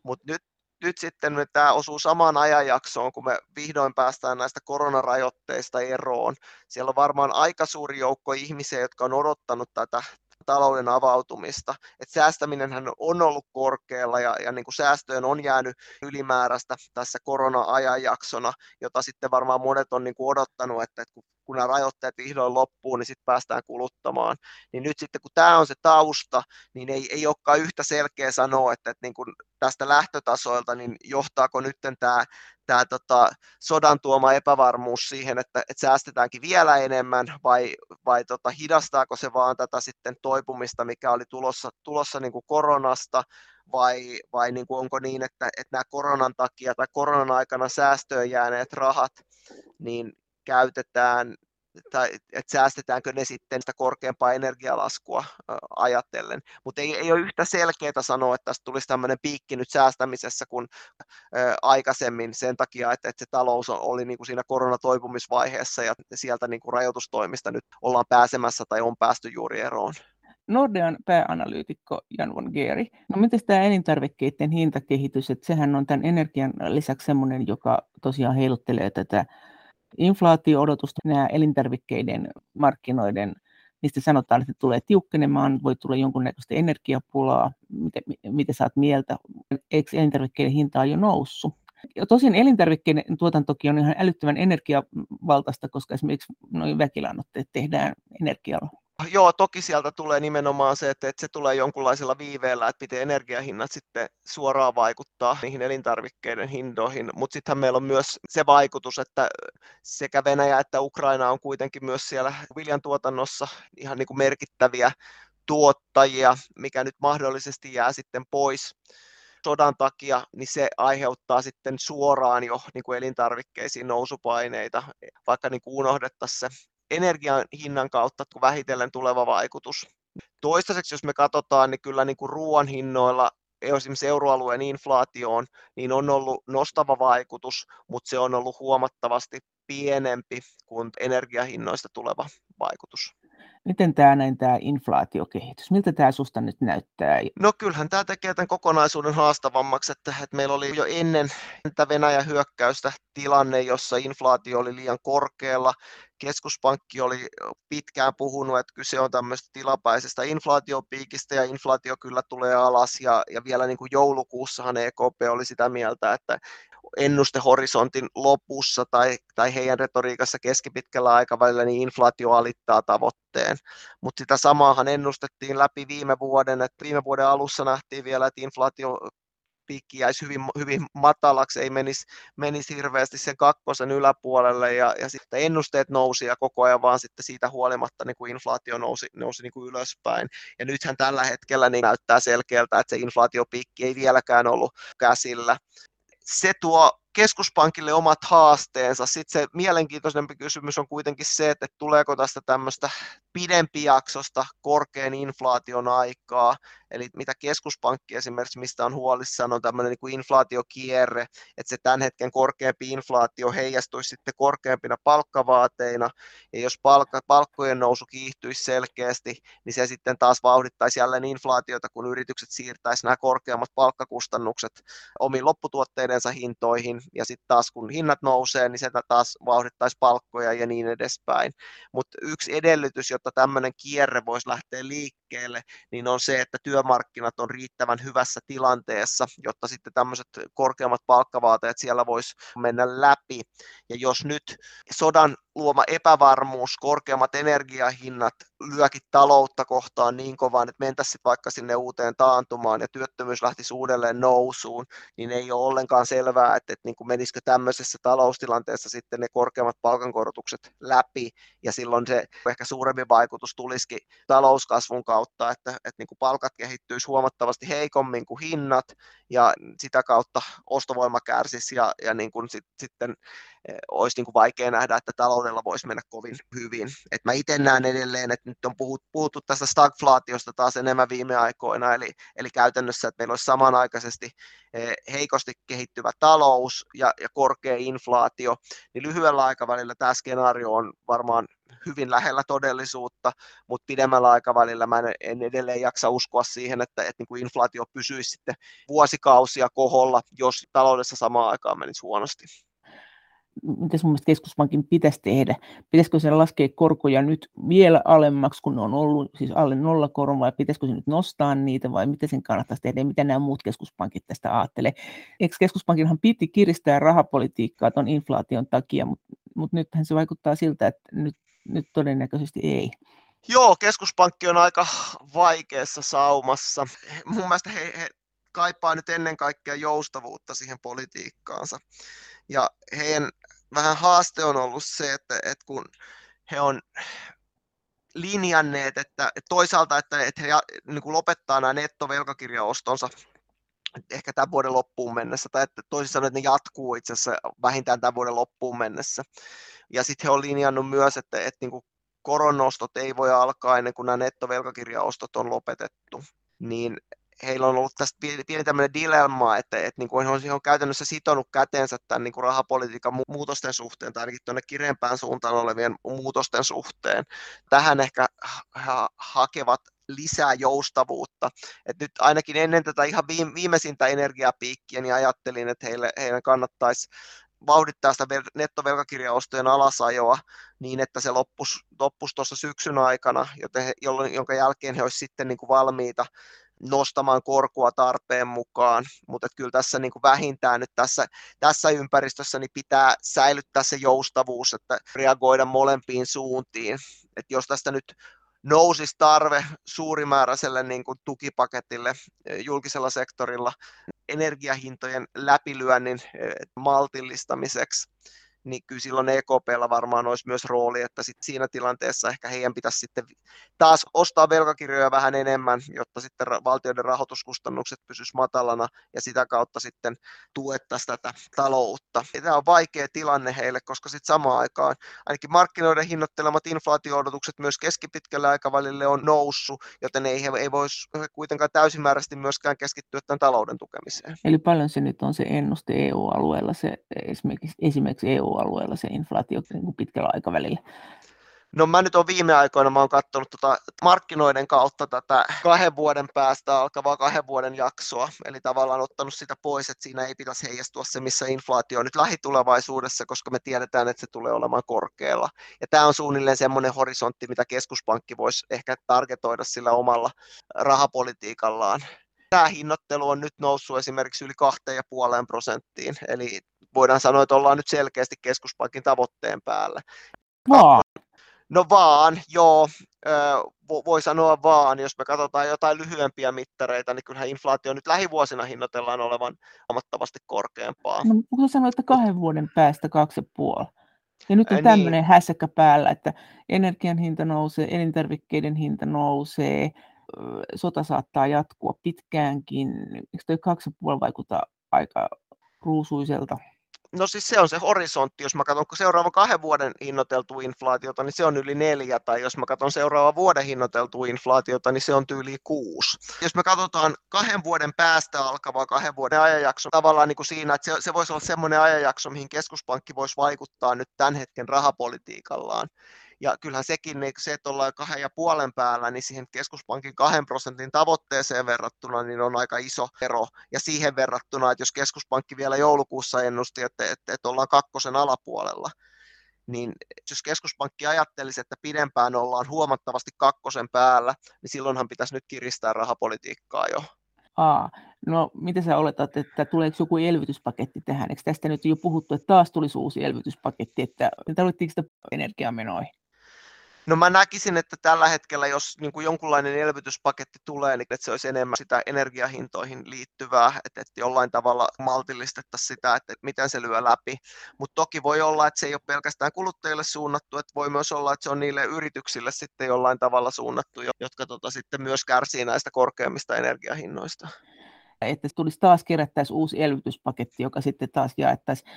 Mutta nyt, nyt sitten tämä osuu samaan ajanjaksoon, kun me vihdoin päästään näistä koronarajoitteista eroon. Siellä on varmaan aika suuri joukko ihmisiä, jotka on odottanut tätä talouden avautumista. Et säästäminenhän on ollut korkealla ja, ja niin kuin säästöön on jäänyt ylimääräistä tässä korona-ajanjaksona, jota sitten varmaan monet on niin kuin odottanut, että, että kun nämä rajoitteet vihdoin loppuu, niin sitten päästään kuluttamaan. Niin nyt sitten kun tämä on se tausta, niin ei, ei olekaan yhtä selkeä sanoa, että, että niin kuin tästä lähtötasoilta, niin johtaako nyt tämä tämä tota, sodan tuoma epävarmuus siihen, että, että säästetäänkin vielä enemmän vai, vai tota, hidastaako se vaan tätä sitten toipumista, mikä oli tulossa, tulossa niin kuin koronasta, vai, vai niin kuin onko niin, että, että nämä koronan takia tai koronan aikana säästöön jääneet rahat niin käytetään tai että säästetäänkö ne sitten sitä korkeampaa energialaskua ä, ajatellen. Mutta ei, ei ole yhtä selkeää sanoa, että tästä tulisi tämmöinen piikki nyt säästämisessä kuin ä, aikaisemmin sen takia, että, että se talous oli niin kuin siinä koronatoipumisvaiheessa ja sieltä niin kuin rajoitustoimista nyt ollaan pääsemässä tai on päästy juuri eroon. Nordean pääanalyytikko Jan von Geeri. No miten tämä elintarvikkeiden hintakehitys, että sehän on tämän energian lisäksi sellainen, joka tosiaan heiluttelee tätä inflaatio-odotusta, nämä elintarvikkeiden markkinoiden, niistä sanotaan, että tulee tiukkenemaan, voi tulla jonkunnäköistä energiapulaa, miten, miten sä oot mieltä, eikö elintarvikkeiden hinta on jo noussut? Ja tosin elintarvikkeiden tuotantokin on ihan älyttömän energiavaltaista, koska esimerkiksi noin väkilannoitteet tehdään energialla. Joo, toki sieltä tulee nimenomaan se, että, että se tulee jonkunlaisella viiveellä, että miten energiahinnat sitten suoraan vaikuttaa niihin elintarvikkeiden hintoihin, mutta sittenhän meillä on myös se vaikutus, että sekä Venäjä että Ukraina on kuitenkin myös siellä viljantuotannossa ihan niin kuin merkittäviä tuottajia, mikä nyt mahdollisesti jää sitten pois sodan takia, niin se aiheuttaa sitten suoraan jo niin kuin elintarvikkeisiin nousupaineita, vaikka niin kuin unohdettaisiin se energian hinnan kautta kun vähitellen tuleva vaikutus. Toistaiseksi, jos me katsotaan, niin kyllä niin kuin ruoan hinnoilla esimerkiksi euroalueen inflaatioon, niin on ollut nostava vaikutus, mutta se on ollut huomattavasti pienempi kuin energiahinnoista tuleva vaikutus. Miten tämä näin tämä inflaatiokehitys, miltä tämä susta nyt näyttää? No kyllähän tämä tekee tämän kokonaisuuden haastavammaksi, että, että meillä oli jo ennen tätä Venäjän hyökkäystä tilanne, jossa inflaatio oli liian korkealla. Keskuspankki oli pitkään puhunut, että kyse on tämmöistä tilapäisestä inflaatiopiikistä ja inflaatio kyllä tulee alas ja, ja vielä niin kuin joulukuussahan E K P oli sitä mieltä, että ennustehorisontin lopussa tai, tai heidän retoriikassa keskipitkällä aikavälillä niin inflaatio alittaa tavoitteen. Mutta sitä samaahan ennustettiin läpi viime vuoden, että viime vuoden alussa nähtiin vielä, että inflaatio piikki jäisi hyvin, hyvin matalaksi, ei menisi, menisi hirveästi sen kakkosen yläpuolelle ja, ja sitten ennusteet nousi ja koko ajan vaan sitten siitä huolimatta niin kuin inflaatio nousi, nousi niin kuin ylöspäin. Ja nythän tällä hetkellä niin näyttää selkeältä, että se inflaatiopiikki ei vieläkään ollut käsillä. Se tuo keskuspankille omat haasteensa. Sitten se mielenkiintoisempi kysymys on kuitenkin se, että tuleeko tästä tämmöistä pidempijaksosta korkean inflaation aikaa, eli mitä keskuspankki esimerkiksi, mistä on huolissaan, on tämmöinen niin kuin inflaatiokierre, että se tämän hetken korkeampi inflaatio heijastuisi sitten korkeampina palkkavaateina, ja jos palkka, palkkojen nousu kiihtyisi selkeästi, niin se sitten taas vauhdittaisi jälleen inflaatiota, kun yritykset siirtäisi nämä korkeammat palkkakustannukset omiin lopputuotteidensa hintoihin, ja sitten taas kun hinnat nousee, niin se taas vauhdittaisi palkkoja ja niin edespäin. Mutta yksi edellytys, jotta tämmöinen kierre voisi lähteä liikkeelle, niin on se, että työmarkkinat on riittävän hyvässä tilanteessa, jotta sitten tämmöiset korkeammat palkkavaateet siellä voisi mennä läpi. Ja jos nyt sodan luoma epävarmuus, korkeammat energiahinnat lyökin taloutta kohtaan niin kovaan, että mentäisiin vaikka sinne uuteen taantumaan ja työttömyys lähtisi uudelleen nousuun, niin ei ole ollenkaan selvää, että, että niin kuin menisikö tämmöisessä taloustilanteessa sitten ne korkeammat palkankorotukset läpi, ja silloin se ehkä suurempi vaikutus tulisikin talouskasvun kautta, että, että niin kuin palkat kehittyisi huomattavasti heikommin kuin hinnat, ja sitä kautta ostovoima kärsisi, ja, ja niin kuin sit, sitten olisi niin kuin vaikea nähdä, että talouden taloudella voisi mennä kovin hyvin. Et mä itse näen edelleen, että nyt on puhuttu, puhuttu tästä stagflaatiosta taas enemmän viime aikoina, eli, eli käytännössä, että meillä olisi samanaikaisesti heikosti kehittyvä talous ja, ja korkea inflaatio, niin lyhyellä aikavälillä tämä skenaario on varmaan hyvin lähellä todellisuutta, mutta pidemmällä aikavälillä mä en, en edelleen jaksa uskoa siihen, että, että niin kuin inflaatio pysyisi sitten vuosikausia koholla, jos taloudessa samaan aikaan menisi huonosti. Mitä sun mielestä keskuspankin pitäisi tehdä? Pitäisikö se laskea korkoja nyt vielä alemmaksi, kun ne on ollut siis alle nollakoron, vai pitäisikö se nyt nostaa niitä, vai mitä sen kannattaisi tehdä, ja mitä nämä muut keskuspankit tästä ajattelee? Eikö keskuspankinhan piti kiristää rahapolitiikkaa tuon inflaation takia, mutta, mutta nythän se vaikuttaa siltä, että nyt, nyt todennäköisesti ei. Joo, keskuspankki on aika vaikeassa saumassa. Mun mielestä he, he kaipaa nyt ennen kaikkea joustavuutta siihen politiikkaansa. Ja heidän vähän haaste on ollut se, että, että kun he on linjanneet, että, että toisaalta, että, että he niin kuin lopettaa nämä nettovelkakirjaostonsa ehkä tämän vuoden loppuun mennessä, tai että toisin sanoen, että ne jatkuu itse asiassa vähintään tämän vuoden loppuun mennessä. Ja sitten he on linjannut myös, että, että niin kuin koronostot ei voi alkaa ennen kuin nämä nettovelkakirjaostot on lopetettu. Niin heillä on ollut tästä pieni tämmöinen dilemma, että, että niin kuin he on käytännössä sitonut käteensä tämän niin kuin rahapolitiikan muutosten suhteen, tai ainakin tuonne kireempään suuntaan olevien muutosten suhteen. Tähän ehkä ha- hakevat lisää joustavuutta. Et nyt ainakin ennen tätä ihan viimeisintä energiapiikkiä, niin ajattelin, että heille, heidän kannattaisi vauhdittaa sitä nettovelkakirjaostojen alasajoa niin, että se loppuisi, loppuisi tuossa syksyn aikana, joten he, jolloin, jonka jälkeen he olisivat sitten niin kuin valmiita nostamaan korkoa tarpeen mukaan, mutta kyllä tässä niin kuin vähintään nyt tässä, tässä ympäristössä niin pitää säilyttää se joustavuus, että reagoida molempiin suuntiin. että jos tästä nyt nousisi tarve suurimääräiselle niin kuin tukipaketille julkisella sektorilla energiahintojen läpilyönnin maltillistamiseksi, niin kyllä silloin E K P:llä varmaan olisi myös rooli, että sit siinä tilanteessa ehkä heidän pitäisi sitten taas ostaa velkakirjoja vähän enemmän, jotta sitten valtioiden rahoituskustannukset pysyisivät matalana ja sitä kautta sitten tuettaisiin tätä taloutta. Ja tämä on vaikea tilanne heille, koska sitten samaan aikaan ainakin markkinoiden hinnoittelemat inflaatio-odotukset myös keskipitkällä aikavälille on noussut, joten ei he ei voisi kuitenkaan täysimääräisesti myöskään keskittyä tämän talouden tukemiseen. Eli paljon se nyt on se ennuste E U-alueella, se esimerkiksi, esimerkiksi E U-alueella se inflaatio niin kuin pitkällä aikavälillä? No mä nyt olen viime aikoina, mä oon katsonut tota markkinoiden kautta tätä kahden vuoden päästä alkavaa kahden vuoden jaksoa, eli tavallaan ottanut sitä pois, että siinä ei pitäisi heijastua se, missä inflaatio on nyt lähitulevaisuudessa, koska me tiedetään, että se tulee olemaan korkealla. Ja tämä on suunnilleen semmoinen horisontti, mitä keskuspankki voisi ehkä targetoida sillä omalla rahapolitiikallaan. Tämä hinnoittelu on nyt noussut esimerkiksi yli kahteen ja puoleen prosenttiin, eli voidaan sanoa, että ollaan nyt selkeästi keskuspankin tavoitteen päällä. Vaan. No vaan, joo, voi sanoa vaan, jos me katsotaan jotain lyhyempiä mittareita, niin kyllähän inflaatio nyt lähivuosina hinnoitellaan olevan huomattavasti korkeampaa. No, voisi sanoa, että kahden vuoden päästä kaksi ja puoli. Ja nyt on Ää, tämmöinen niin. hässäkkä päällä, että energian hinta nousee, elintarvikkeiden hinta nousee, sota saattaa jatkua pitkäänkin. Eikö toi kaksi ja puoli vaikuta aika ruusuiselta? No siis se on se horisontti, jos mä katson seuraavan kahden vuoden hinnoiteltua inflaatiota, niin se on yli neljä, tai jos mä katson seuraavan vuoden hinnoiteltua inflaatiota, niin se on tyyli kuusi. Jos me katsotaan kahden vuoden päästä alkavaa kahden vuoden ajanjakso, tavallaan niin kuin siinä, että se, se voisi olla semmoinen ajanjakso, mihin keskuspankki voisi vaikuttaa nyt tämän hetken rahapolitiikallaan. Ja kyllähän sekin, se, että ollaan kahden ja puolen päällä, niin siihen keskuspankin kahden prosentin tavoitteeseen verrattuna, niin on aika iso ero. Ja siihen verrattuna, että jos keskuspankki vielä joulukuussa ennusti, että, että, että ollaan kakkosen alapuolella, niin jos keskuspankki ajattelisi, että pidempään ollaan huomattavasti kakkosen päällä, niin silloinhan pitäisi nyt kiristää rahapolitiikkaa jo. Aa, no mitä sä oletat, että tuleeko joku elvytyspaketti tähän? Eikö tästä nyt jo puhuttu, että taas tulisi uusi elvytyspaketti, että tarvittiinko sitä energiamenoihin? No mä näkisin, että tällä hetkellä, jos niin kuin jonkunlainen elvytyspaketti tulee, niin että se olisi enemmän sitä energiahintoihin liittyvää, että, että jollain tavalla maltillistettaisiin sitä, että miten se lyö läpi. Mutta toki voi olla, että se ei ole pelkästään kuluttajille suunnattu, että voi myös olla, että se on niille yrityksille sitten jollain tavalla suunnattu, jotka tota, sitten myös kärsii näistä korkeammista energiahinnoista. Että tulisi taas kerättäisiin uusi elvytyspaketti, joka sitten taas jaettaisiin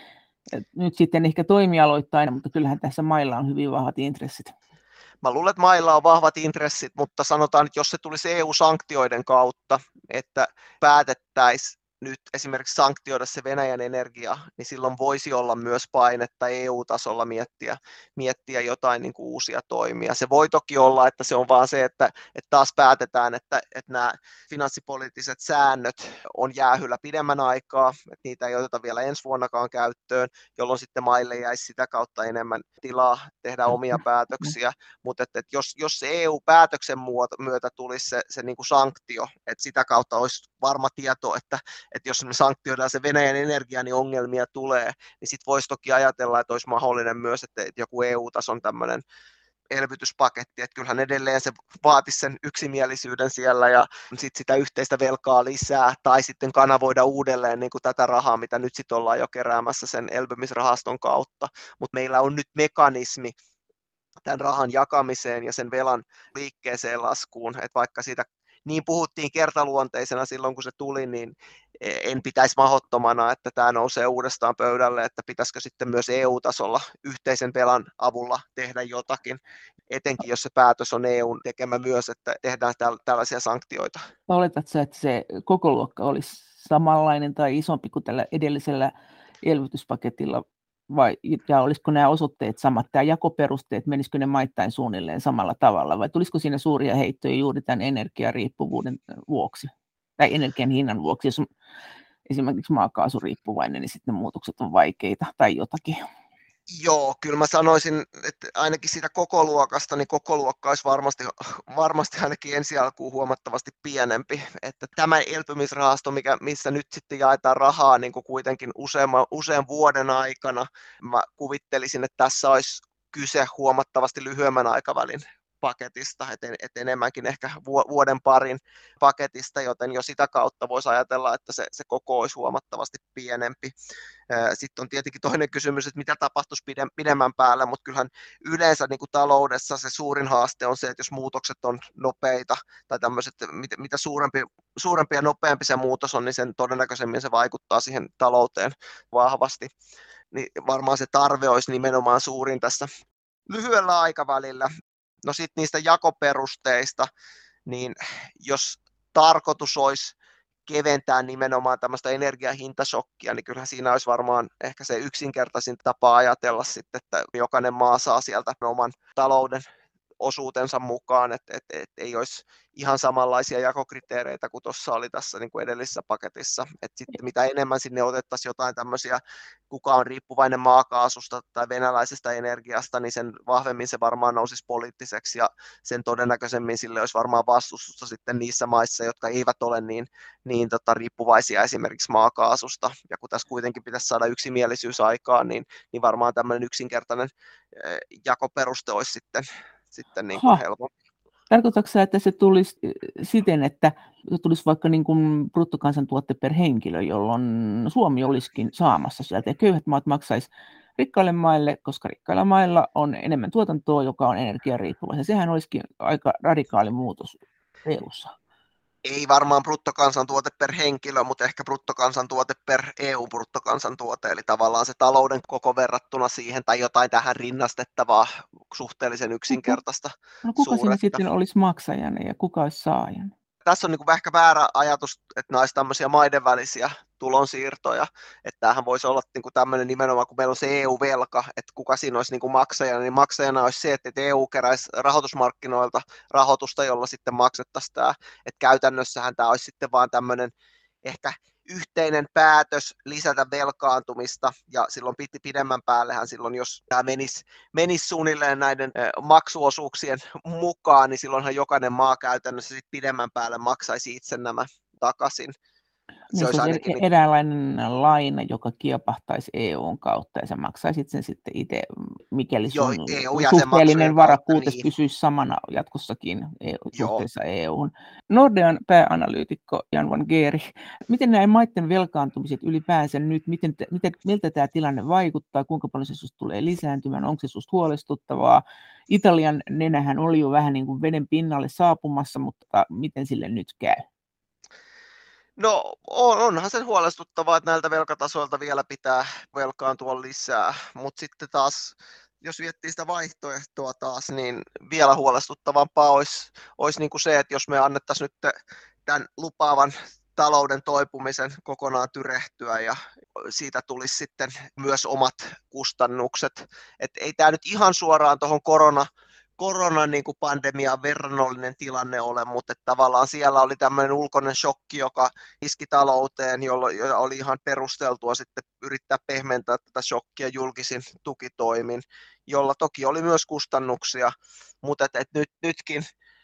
Et nyt sitten ehkä toimialoittain, mutta kyllähän tässä mailla on hyvin vahvat intressit. Mä luulen, että mailla on vahvat intressit, mutta sanotaan, että jos se tulisi E U-sanktioiden kautta, että päätettäisiin nyt esimerkiksi sanktioida se Venäjän energia, niin silloin voisi olla myös painetta E U-tasolla miettiä, miettiä jotain niin kuin uusia toimia. Se voi toki olla, että se on vaan se, että, että taas päätetään, että, että nämä finanssipoliittiset säännöt on jäähyllä pidemmän aikaa, että niitä ei oteta vielä ensi vuonnakaan käyttöön, jolloin sitten maille jäisi sitä kautta enemmän tilaa tehdä omia päätöksiä, mutta että, että jos, jos se E U-päätöksen myötä tulisi se, se niin kuin sanktio, että sitä kautta olisi varma tieto, että että jos me sanktioidaan se Venäjän energia, niin ongelmia tulee, niin sitten voisi toki ajatella, että olisi mahdollinen myös, että joku E U-tason tämmöinen elvytyspaketti, että kyllähän edelleen se vaatisi sen yksimielisyyden siellä ja sitten sitä yhteistä velkaa lisää tai sitten kanavoida uudelleen niin kuin tätä rahaa, mitä nyt sitten ollaan jo keräämässä sen elpymisrahaston kautta, mutta meillä on nyt mekanismi tämän rahan jakamiseen ja sen velan liikkeeseen laskuun, että vaikka siitä niin puhuttiin kertaluonteisena silloin, kun se tuli, niin en pitäisi mahdottomana, että tämä nousee uudestaan pöydälle, että pitäisikö sitten myös E U-tasolla yhteisen velan avulla tehdä jotakin, etenkin jos se päätös on E U:n tekemä myös, että tehdään tällaisia sanktioita. Oletatko, että se kokoluokka olisi samanlainen tai isompi kuin tällä edellisellä elvytyspaketilla, vai ja olisiko nämä osoitteet samat, tämä jakoperusteet, menisikö ne maittain suunnilleen samalla tavalla, vai tulisiko siinä suuria heittoja juuri tämän energiariippuvuuden vuoksi, tai energian hinnan vuoksi, jos on esimerkiksi maakaasuriippuvainen, niin sitten ne muutokset on vaikeita tai jotakin. Joo, kyllä mä sanoisin, että ainakin siitä kokoluokasta, niin kokoluokka olisi varmasti, varmasti ainakin ensi alkuun huomattavasti pienempi. Että tämä elpymisrahasto, mikä, missä nyt sitten jaetaan rahaa niin kuin kuitenkin useamman, usean vuoden aikana, mä kuvittelisin, että tässä olisi kyse huomattavasti lyhyemmän aikavälin paketista, et, et enemmänkin ehkä vuoden parin paketista, joten jo sitä kautta voisi ajatella, että se, se koko olisi huomattavasti pienempi. Sitten on tietenkin toinen kysymys, että mitä tapahtuisi pidemmän päällä, mutta kyllähän yleensä niin kuin taloudessa se suurin haaste on se, että jos muutokset on nopeita tai tämmöiset, mitä suurempi, suurempi ja nopeampi se muutos on, niin sen todennäköisemmin se vaikuttaa siihen talouteen vahvasti. Niin varmaan se tarve olisi nimenomaan suurin tässä lyhyellä aikavälillä. No sitten niistä jakoperusteista, niin jos tarkoitus olisi keventää nimenomaan tämmöistä energiahintasokkia, niin kyllähän siinä olisi varmaan ehkä se yksinkertaisin tapa ajatella sitten, että jokainen maa saa sieltä oman talouden osuutensa mukaan, että et, et ei olisi ihan samanlaisia jakokriteereitä kuin tuossa oli tässä niin kuin edellisessä paketissa. Että sitten mitä enemmän sinne otettaisiin jotain tämmöisiä, kuka on riippuvainen maakaasusta tai venäläisestä energiasta, niin sen vahvemmin se varmaan nousisi poliittiseksi ja sen todennäköisemmin sille olisi varmaan vastustusta sitten niissä maissa, jotka eivät ole niin, niin tota, riippuvaisia esimerkiksi maakaasusta. Ja kun tässä kuitenkin pitäisi saada yksimielisyys aikaan, niin, niin varmaan tämmöinen yksinkertainen eh, jakoperuste olisi sitten sitten niin kuin helpompi. Tarkoitatko sä, että se tulisi siten, että se tulisi vaikka niin kuin bruttokansantuotte per henkilö, jolloin Suomi olisikin saamassa sieltä ja köyhät maat maksaisi rikkaille maille, koska rikkailla mailla on enemmän tuotantoa, joka on energiariippuvaista. Sehän olisikin aika radikaali muutos E U:ssa. Ei varmaan bruttokansantuote per henkilö, mutta ehkä bruttokansantuote per E U-bruttokansantuote, eli tavallaan se talouden koko verrattuna siihen tai jotain tähän rinnastettavaa suhteellisen yksinkertaista. No kuka suuretta. siinä sitten olisi maksajana ja kuka olisi saajana? Tässä on niin kuin ehkä väärä ajatus, että nämä olisi tämmöisiä maiden välisiä tulonsiirtoja, että tämähän voisi olla niin kuin tämmöinen nimenomaan, kun meillä on se E U-velka, että kuka siinä olisi niin kuin maksajana, niin maksajana olisi se, että E U keräisi rahoitusmarkkinoilta rahoitusta, jolla sitten maksettaisiin tämä, että käytännössähän tämä olisi sitten vaan tämmöinen ehkä yhteinen päätös lisätä velkaantumista, ja silloin piti pidemmän päällehän silloin, jos tämä menisi, menisi suunnilleen näiden maksuosuuksien mukaan, niin silloinhan jokainen maa käytännössä sit pidemmän päälle maksaisi itse nämä takaisin. Se, niin se olisi ainakin eräänlainen laina, joka kiepahtaisi E U:n kautta, ja sä maksaisit sen sitten itse, mikäli sun suhteellinen varakkuutes niin pysyisi samana jatkossakin E U, suhteessa E U:hun. Nordean pääanalyytikko Jan van Geeri, miten nämä maiden velkaantumiset ylipäänsä nyt, miten, miten, miltä tämä tilanne vaikuttaa, kuinka paljon se susta tulee lisääntymään, onko se susta huolestuttavaa? Italian nenähän oli jo vähän niin kuin veden pinnalle saapumassa, mutta miten sille nyt käy? No on, onhan se huolestuttavaa, että näiltä velkatasoilta vielä pitää velkaantua lisää, mutta sitten taas, jos miettii sitä vaihtoehtoa taas, niin vielä huolestuttavampaa olisi, olisi niin kuin se, että jos me annettaisiin nyt tämän lupaavan talouden toipumisen kokonaan tyrehtyä ja siitä tulisi sitten myös omat kustannukset. Et ei tämä nyt ihan suoraan tuohon korona koronan niin kuin pandemian verrannollinen tilanne ole, mutta että tavallaan siellä oli tämmöinen ulkoinen shokki, joka iski talouteen, jolloin oli ihan perusteltua sitten yrittää pehmentää tätä shokkia julkisin tukitoimin, jolla toki oli myös kustannuksia, mutta että, että nyt, nytkin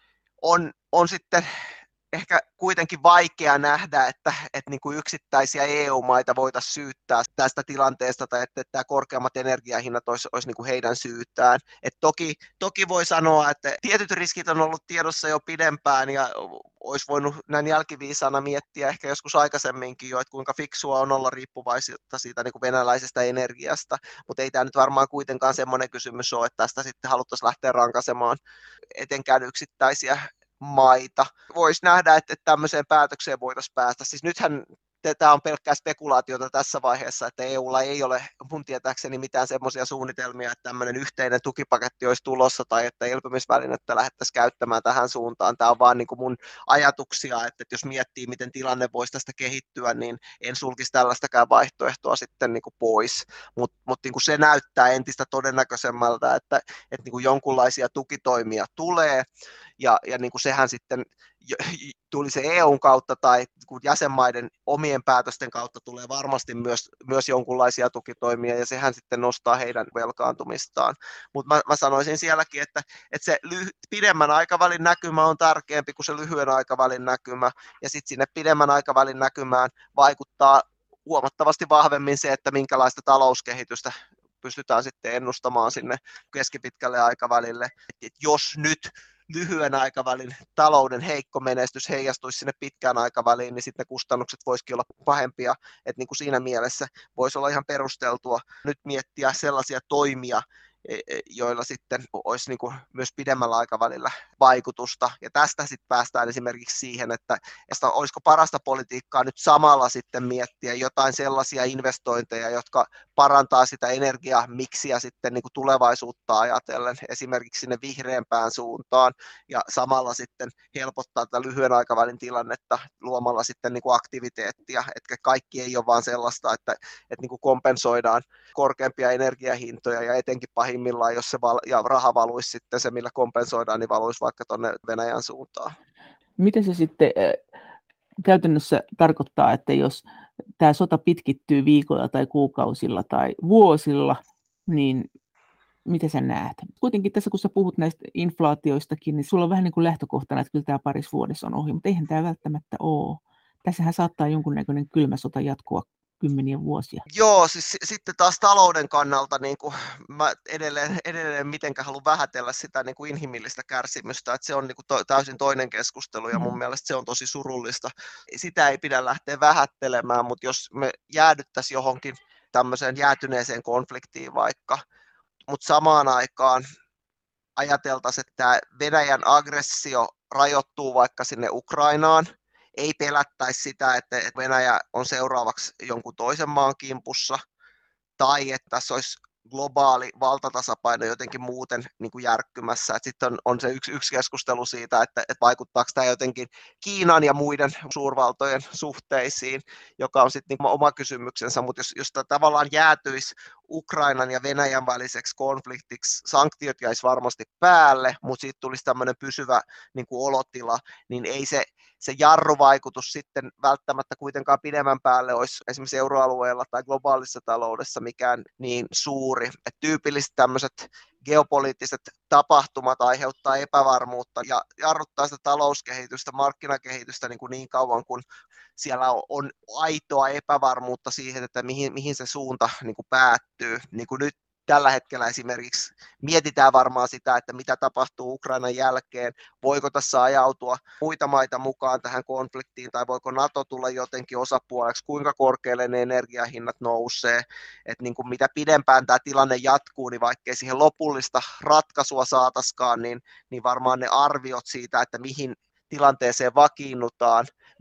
on, on sitten ehkä kuitenkin vaikea nähdä, että, että niin kuin yksittäisiä E U-maita voitaisiin syyttää tästä tilanteesta tai että, että tämä korkeammat energiahinnat olisi, olisi niin kuin heidän syytään. Et toki, toki voi sanoa, että tietyt riskit on ollut tiedossa jo pidempään ja olisi voinut näin jälkiviisaana miettiä ehkä joskus aikaisemminkin jo, että kuinka fiksua on olla riippuvaisuutta siitä niin kuin venäläisestä energiasta, mutta ei tämä nyt varmaan kuitenkaan semmoinen kysymys ole, että tästä sitten haluttaisiin lähteä rankaisemaan etenkään yksittäisiä maita. Voisi nähdä, että tämmöiseen päätökseen voitaisiin päästä. Siis nythän tämä on pelkkää spekulaatiota tässä vaiheessa, että E U:lla ei ole mun tietääkseni mitään semmoisia suunnitelmia, että tämmöinen yhteinen tukipaketti olisi tulossa tai että elpymisvälinettä lähdettäisiin käyttämään tähän suuntaan. Tämä on vaan niin kuin mun ajatuksia, että jos miettii, miten tilanne voisi tästä kehittyä, niin en sulkisi tällaistakaan vaihtoehtoa sitten niin kuin pois. Mutta mut niin kuin se näyttää entistä todennäköisemmältä, että, että niin kuin jonkunlaisia tukitoimia tulee ja, ja niin kuin sehän sitten tuli se E U:n kautta tai jäsenmaiden omien päätösten kautta tulee varmasti myös, myös jonkunlaisia tukitoimia ja sehän sitten nostaa heidän velkaantumistaan. Mutta mä, mä sanoisin sielläkin, että, että se lyhy- pidemmän aikavälin näkymä on tärkeämpi kuin se lyhyen aikavälin näkymä ja sitten sinne pidemmän aikavälin näkymään vaikuttaa huomattavasti vahvemmin se, että minkälaista talouskehitystä pystytään sitten ennustamaan sinne keskipitkälle aikavälille. Et jos nyt lyhyen aikavälin talouden heikko menestys heijastuisi sinne pitkään aikaväliin, niin sitten ne kustannukset voisikin olla pahempia. Että niin kuin siinä mielessä voisi olla ihan perusteltua nyt miettiä sellaisia toimia, joilla sitten olisi niin kuin myös pidemmällä aikavälillä vaikutusta. Ja tästä sitten päästään esimerkiksi siihen, että olisiko parasta politiikkaa nyt samalla sitten miettiä jotain sellaisia investointeja, jotka parantaa sitä energiamiksiä sitten niin kuin tulevaisuutta ajatellen, esimerkiksi sinne vihreämpään suuntaan, ja samalla sitten helpottaa tätä lyhyen aikavälin tilannetta luomalla sitten niin kuin aktiviteettia, että kaikki ei ole vaan sellaista, että, että niin kuin kompensoidaan korkeampia energiahintoja ja etenkin pahimmillaan, jos se val- ja raha valuisi sitten se, millä kompensoidaan, niin valuisi vaikka tuonne Venäjän suuntaan. Miten se sitten äh, käytännössä tarkoittaa, että jos tämä sota pitkittyy viikoilla tai kuukausilla tai vuosilla, niin mitä sä näet? Kuitenkin tässä, kun sä puhut näistä inflaatioistakin, niin sulla on vähän niin kuin lähtökohtana, että kyllä tämä parissa vuodessa on ohi, mutta eihän tämä välttämättä ole. Tässähän saattaa jonkunnäköinen kylmä sota jatkua kymmeniä vuosia. Joo, siis sitten taas talouden kannalta niin kuin mä edelleen, edelleen mitenkään haluan vähätellä sitä niin kuin inhimillistä kärsimystä, että se on niin kuin to, täysin toinen keskustelu ja mun mm. mielestä se on tosi surullista. Sitä ei pidä lähteä vähättelemään, mutta jos me jäädyttäisiin johonkin tämmöiseen jäätyneeseen konfliktiin vaikka, mutta samaan aikaan ajateltaisiin, että Venäjän aggressio rajoittuu vaikka sinne Ukrainaan, ei pelättäisi sitä, että Venäjä on seuraavaksi jonkun toisen maan kimpussa, tai että tässä olisi globaali valtatasapaino jotenkin muuten niin kuin järkkymässä. Sitten on, on se yksi, yksi keskustelu siitä, että, että vaikuttaako tämä jotenkin Kiinan ja muiden suurvaltojen suhteisiin, joka on sitten niin oma kysymyksensä, mutta jos, jos tämä tavallaan jäätyisi Ukrainan ja Venäjän väliseksi konfliktiksi, sanktiot jäisi varmasti päälle, mutta siitä tulisi tämmöinen pysyvä niin kuin olotila, niin ei se se jarruvaikutus sitten välttämättä kuitenkaan pidemmän päälle olisi esimerkiksi euroalueella tai globaalissa taloudessa mikään niin suuri. Et tyypillisesti tämmöiset geopoliittiset tapahtumat aiheuttaa epävarmuutta ja jarruttaa sitä talouskehitystä, markkinakehitystä niin, kuin niin kauan, kun siellä on aitoa epävarmuutta siihen, että mihin, mihin se suunta niin kuin päättyy. Niin kuin nyt tällä hetkellä esimerkiksi mietitään varmaan sitä, että mitä tapahtuu Ukrainan jälkeen, voiko tässä ajautua muita maita mukaan tähän konfliktiin, tai voiko NATO tulla jotenkin osapuoleksi, kuinka korkealle ne energiahinnat nousee, että niin kuin mitä pidempään tämä tilanne jatkuu, niin vaikkei siihen lopullista ratkaisua saataskaan, niin, niin varmaan ne arviot siitä, että mihin tilanteeseen vakiinnutaan,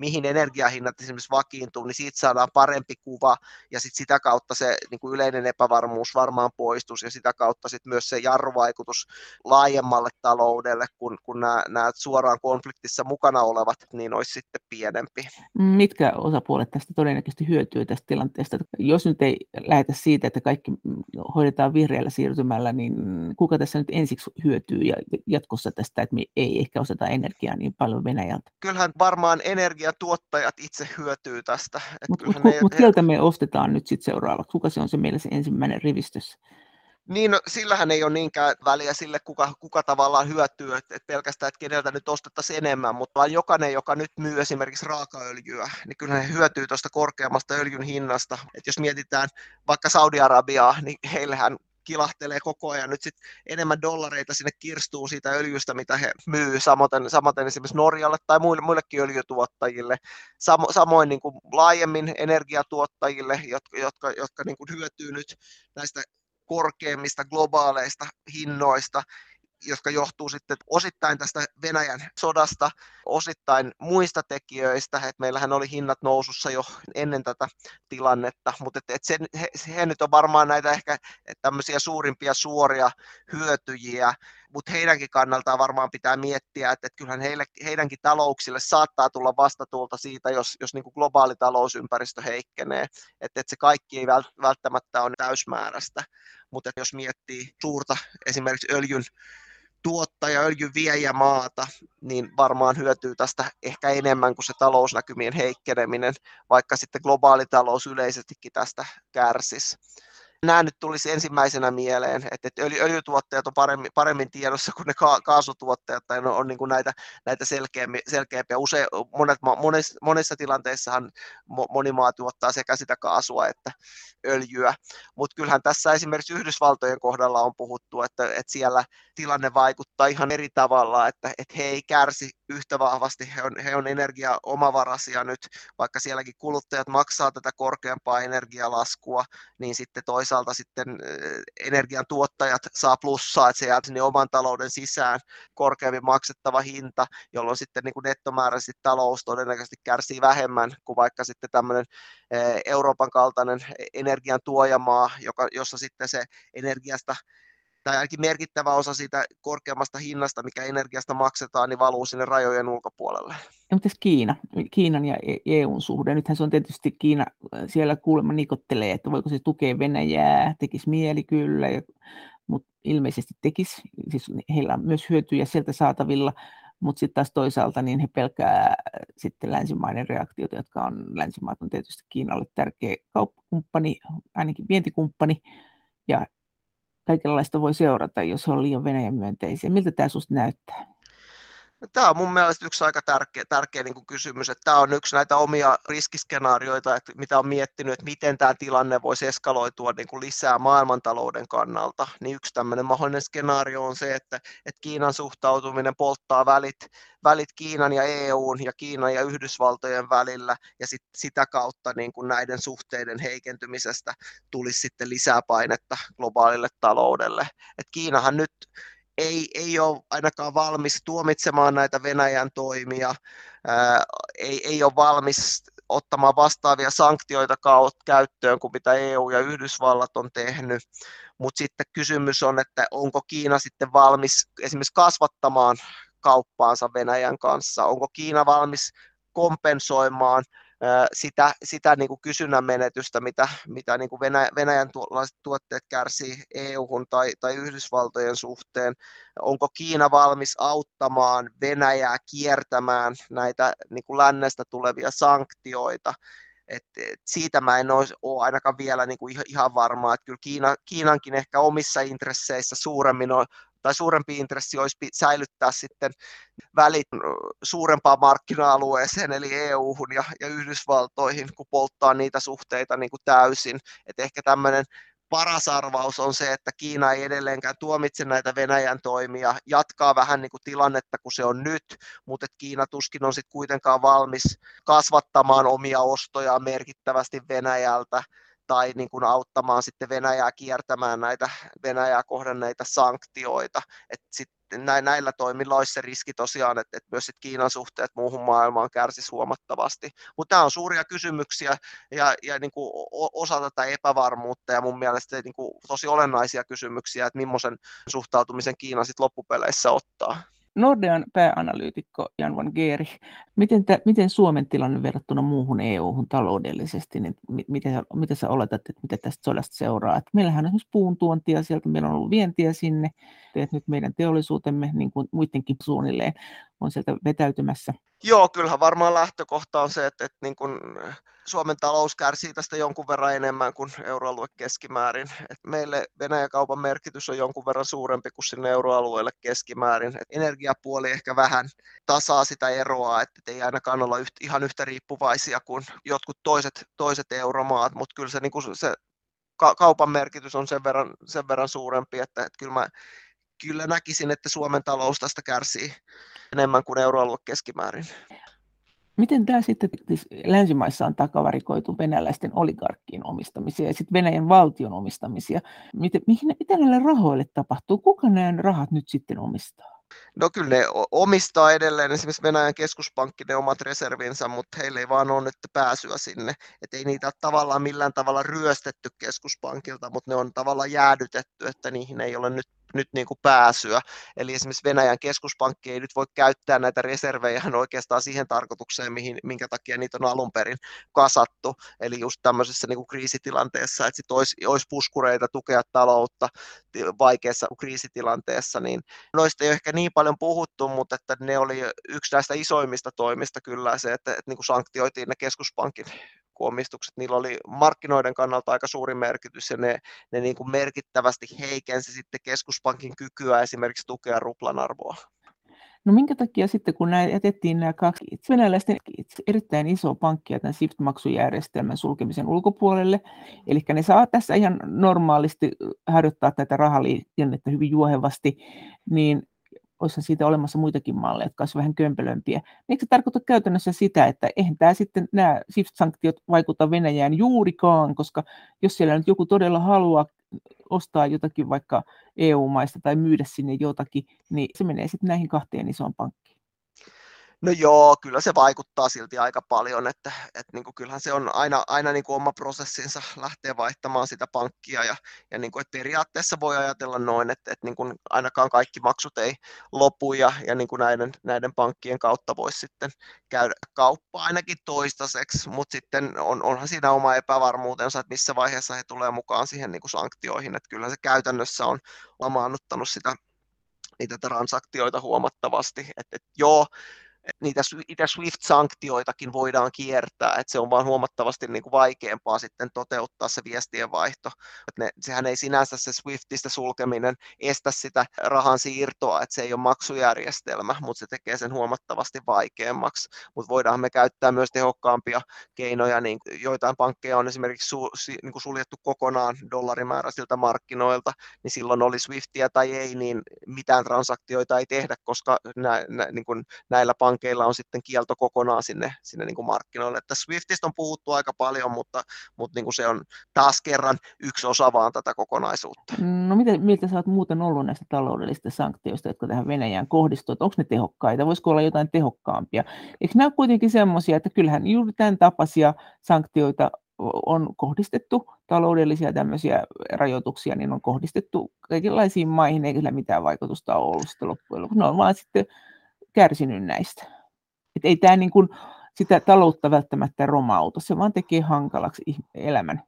mihin energiahinnat esimerkiksi vakiintuu, niin siitä saadaan parempi kuva, ja sit sitä kautta se niin kuin yleinen epävarmuus varmaan poistuisi, ja sitä kautta sit myös se jarruvaikutus laajemmalle taloudelle, kun, kun nämä, nämä suoraan konfliktissa mukana olevat, niin olisi sitten pienempi. Mitkä osapuolet tästä todennäköisesti hyötyy tästä tilanteesta? Jos nyt ei lähdetä siitä, että kaikki hoidetaan vihreällä siirtymällä, niin kuka tässä nyt ensiksi hyötyy ja jatkossa tästä, että me ei ehkä osata energiaa niin paljon Venäjältä? Kyllähän varmaan energiatuottajat itse hyötyy tästä. Mutta mut, mut, mut keltä me ostetaan nyt sitten seuraavaksi? Kuka se on se meillä se ensimmäinen rivistössä? Niin, no, sillähän ei ole niinkään väliä sille, kuka, kuka tavallaan hyötyy, että et pelkästään, että keneltä nyt ostettaisiin enemmän, mutta vaan jokainen, joka nyt myy esimerkiksi raakaöljyä, niin kyllä he hyötyy tuosta korkeammasta öljyn hinnasta. Et jos mietitään vaikka Saudi-Arabiaa, niin heillähän kilahtelee koko ajan nyt sit enemmän dollareita sinne kirstuun siitä öljystä, mitä he myy, samoin, samoin esimerkiksi Norjalle tai muille, muillekin öljytuottajille, Samo, samoin niin kuin laajemmin energiatuottajille, jotka, jotka, jotka niin kuin hyötyy nyt näistä korkeimmista globaaleista hinnoista, jotka johtuu sitten osittain tästä Venäjän sodasta, osittain muista tekijöistä, että meillähän oli hinnat nousussa jo ennen tätä tilannetta, mutta et, et se, he, he nyt on varmaan näitä ehkä tämmöisiä suurimpia suoria hyötyjiä, mutta heidänkin kannaltaan varmaan pitää miettiä, että, että kyllähän heille, heidänkin talouksille saattaa tulla vastatuulta siitä, jos, jos niin kuin globaali talousympäristö heikkenee, että, että se kaikki ei välttämättä ole täysmääräistä, mutta jos miettii suurta esimerkiksi öljyn tuottaja, öljyn viejä maata, niin varmaan hyötyy tästä ehkä enemmän kuin se talousnäkymien heikkeneminen, vaikka sitten globaali talous yleisestikin tästä kärsisi. Nämä nyt tulisi ensimmäisenä mieleen, että öljytuottajat on paremmin, paremmin tiedossa kuin ne kaasutuottajat, tai on, on niin kuin näitä, näitä selkeämpiä. Usein, monet, monessa, monessa tilanteissahan moni maa tuottaa sekä sitä kaasua että öljyä, mutta kyllähän tässä esimerkiksi Yhdysvaltojen kohdalla on puhuttu, että, että siellä tilanne vaikuttaa ihan eri tavalla, että, että he ei kärsi yhtä vahvasti, he on, he on energiaomavaraisia nyt, vaikka sielläkin kuluttajat maksaa tätä korkeampaa energialaskua, niin sitten toisaalta sitten energian tuottajat saa plussaa, että se jää sinne oman talouden sisään korkeammin maksettava hinta, jolloin sitten niin kuin nettomääräisesti talous todennäköisesti kärsii vähemmän kuin vaikka sitten tämmöinen Euroopan kaltainen energian tuojamaa, joka, jossa sitten se energiasta tai ainakin merkittävä osa siitä korkeammasta hinnasta, mikä energiasta maksetaan, niin valuu sinne rajojen ulkopuolelle. Ja mitäs Kiina? Kiinan ja E U:n suhde? Nythän se on tietysti Kiina siellä kuulemma nikottelee, että voiko se tukea Venäjää, tekisi mieli kyllä, ja, mutta ilmeisesti tekisi. Siis heillä on myös hyötyjä sieltä saatavilla, mutta sitten taas toisaalta niin he pelkää sitten länsimaiden reaktiota, jotka on, länsimaat on tietysti Kiinalle tärkeä kauppakumppani, ainakin vientikumppani, ja kaikenlaista voi seurata, jos on liian Venäjän myönteisiä. Miltä tämä sinusta näyttää? Tämä on mun mielestä yksi aika tärkeä, tärkeä niin kuin kysymys, että tämä on yksi näitä omia riskiskenaarioita, että mitä on miettinyt, että miten tämä tilanne voisi eskaloitua niin kuin lisää maailmantalouden kannalta. Niin yksi tämmöinen mahdollinen skenaario on se, että, että Kiinan suhtautuminen polttaa välit, välit Kiinan ja E U:n ja Kiinan ja Yhdysvaltojen välillä, ja sit, sitä kautta niin kuin näiden suhteiden heikentymisestä tulisi sitten lisää painetta globaalille taloudelle. Et Kiinahan nyt Ei, ei ole ainakaan valmis tuomitsemaan näitä Venäjän toimia, ää, ei, ei ole valmis ottamaan vastaavia sanktioita käyttöön kuin mitä E U ja Yhdysvallat on tehnyt, mutta sitten kysymys on, että onko Kiina sitten valmis esimerkiksi kasvattamaan kauppaansa Venäjän kanssa, onko Kiina valmis kompensoimaan sitä, sitä niin kuin kysynnän menetystä, mitä, mitä niin kuin Venäjän, Venäjän tuotteet kärsii E U:hun tai, tai Yhdysvaltojen suhteen. Onko Kiina valmis auttamaan Venäjää kiertämään näitä niin kuin lännestä tulevia sanktioita? Et, et siitä mä en ole, ole ainakaan vielä niin kuin ihan varma, että kyllä Kiina, Kiinankin ehkä omissa intresseissä suuremmin on, tai suurempi intressi olisi säilyttää sitten välit suurempaan markkina-alueeseen, eli E U:hun ja, ja Yhdysvaltoihin, kun polttaa niitä suhteita niin kuin täysin. Et ehkä tämmöinen paras arvaus on se, että Kiina ei edelleenkään tuomitse näitä Venäjän toimia, jatkaa vähän niin kuin tilannetta kuin se on nyt, mutta että Kiina tuskin on sitten kuitenkaan valmis kasvattamaan omia ostojaan merkittävästi Venäjältä, tai niin kuin auttamaan sitten Venäjää kiertämään näitä Venäjää kohdanneita sanktioita. Et sit näillä toimilla olisi se riski tosiaan, että, että myös sit Kiinan suhteet muuhun maailmaan kärsisi huomattavasti. Mutta nämä on suuria kysymyksiä ja, ja niin kuin osa tätä epävarmuutta ja mun mielestä niin kuin tosi olennaisia kysymyksiä, että millaisen suhtautumisen Kiina sitten loppupeleissä ottaa. Nordean pääanalyytikko Jan van Geeri, miten, tä, miten Suomen tilanne verrattuna muuhun E U-hun taloudellisesti, niin miten, miten sä oletat, että mitä tästä sodasta seuraa? Että meillähän on esimerkiksi puun tuontia sieltä, meillä on ollut vientiä sinne, että nyt meidän teollisuutemme, niin kuin muidenkin suunnilleen, on sieltä vetäytymässä. Joo, kyllähän varmaan lähtökohta on se, että, että niin kuin Suomen talous kärsii tästä jonkun verran enemmän kuin euroalue keskimäärin. Että meille Venäjä-kaupan merkitys on jonkun verran suurempi kuin sinne euroalueelle keskimäärin. Että energiapuoli ehkä vähän tasaa sitä eroa, että ei ainakaan olla yht, ihan yhtä riippuvaisia kuin jotkut toiset, toiset euromaat, mutta kyllä se, niin kuin se ka- kaupan merkitys on sen verran, sen verran suurempi, että, että kyllä mä Kyllä näkisin, että Suomen talous tästä kärsii enemmän kuin euroalue keskimäärin. Miten tämä sitten, siis länsimaissa on takavarikoitu venäläisten oligarkkien omistamisia ja sitten Venäjän valtion omistamisia. Miten, mihin, mitä näille rahoille tapahtuu? Kuka nämä rahat nyt sitten omistaa? No kyllä ne omistaa edelleen esimerkiksi Venäjän keskuspankki ne omat reservinsä, mutta heillä ei vaan ole nyt pääsyä sinne. Et ei niitä ole tavallaan millään tavalla ryöstetty keskuspankilta, mutta ne on tavallaan jäädytetty, että niihin ei ole nyt nyt niin kuin pääsyä. Eli esimerkiksi Venäjän keskuspankki ei nyt voi käyttää näitä reservejä oikeastaan siihen tarkoitukseen, mihin, minkä takia niitä on alun perin kasattu. Eli just tämmöisessä niin kuin kriisitilanteessa, että sit olisi, olisi puskureita tukea taloutta vaikeassa kriisitilanteessa, niin noista ei ole ehkä niin paljon puhuttu, mutta että ne oli yksi näistä isoimmista toimista kyllä se, että, että niin kuin sanktioitiin ne keskuspankin omistukset, niillä oli markkinoiden kannalta aika suuri merkitys ja ne, ne niin kuin merkittävästi heikensi sitten keskuspankin kykyä esimerkiksi tukea ruplan arvoa. No minkä takia sitten, kun nämä jätettiin nämä kaksi venäläisten erittäin isoa pankkia tämän SWIFT-maksujärjestelmän sulkemisen ulkopuolelle, eli ne saa tässä ihan normaalisti harjoittaa tätä rahaliikennettä hyvin juohevasti, niin olisi siitä olemassa muitakin malleja, jotka olisivat vähän kömpelömpiä. Eikö se tarkoita käytännössä sitä, että eihän tämä sitten nämä SWIFT-sanktiot vaikuta Venäjään juurikaan, koska jos siellä nyt joku todella haluaa ostaa jotakin vaikka E U-maista tai myydä sinne jotakin, niin se menee sitten näihin kahteen isoon pankkiin. No joo, kyllä se vaikuttaa silti aika paljon, että, että niin kuin kyllähän se on aina, aina niin kuin oma prosessinsa lähteä vaihtamaan sitä pankkia ja, ja niin kuin, että periaatteessa voi ajatella noin, että, että niin kuin ainakaan kaikki maksut ei lopu ja, ja niin kuin näiden, näiden pankkien kautta voisi sitten käydä kauppaa ainakin toistaiseksi, mutta sitten on, onhan siinä oma epävarmuutensa, että missä vaiheessa he tulee mukaan siihen niin kuin sanktioihin, että kyllä se käytännössä on lamaannuttanut sitä, niitä transaktioita huomattavasti, että, että joo, niitä itse SWIFT-sanktioitakin voidaan kiertää, että se on vaan huomattavasti niin kuin vaikeampaa sitten toteuttaa se viestien vaihto. Että ne, sehän ei sinänsä se SWIFTistä sulkeminen estä sitä rahan siirtoa, että se ei ole maksujärjestelmä, mutta se tekee sen huomattavasti vaikeammaksi. Mutta voidaan me käyttää myös tehokkaampia keinoja, niin joitain pankkeja on esimerkiksi su, niin kuin suljettu kokonaan dollarimääräisiltä markkinoilta, niin silloin oli SWIFTiä tai ei, niin mitään transaktioita ei tehdä, koska nä, nä, niin kuin näillä pankeilla on sitten kielto kokonaan sinne, sinne niin kuin markkinoille. Että SWIFTistä on puhuttu aika paljon, mutta, mutta niin kuin se on taas kerran yksi osa vaan tätä kokonaisuutta. No miten, miltä sä oot muuten ollut näistä taloudellisista sanktioista, jotka tähän Venäjään kohdistuvat? Onko ne tehokkaita? Voisiko olla jotain tehokkaampia? Eikö nämä ole kuitenkin semmoisia, että kyllähän juuri tämän tapaisia sanktioita on kohdistettu, taloudellisia tämmöisiä rajoituksia, niin on kohdistettu kaikenlaisiin maihin, eikä sillä mitään vaikutusta ole ollut sitten loppujen lopuksi. Ne on vaan sitten kärsinyt näistä. Et ei tämä niin kuin sitä taloutta välttämättä romauta, se vaan tekee hankalaksi elämän.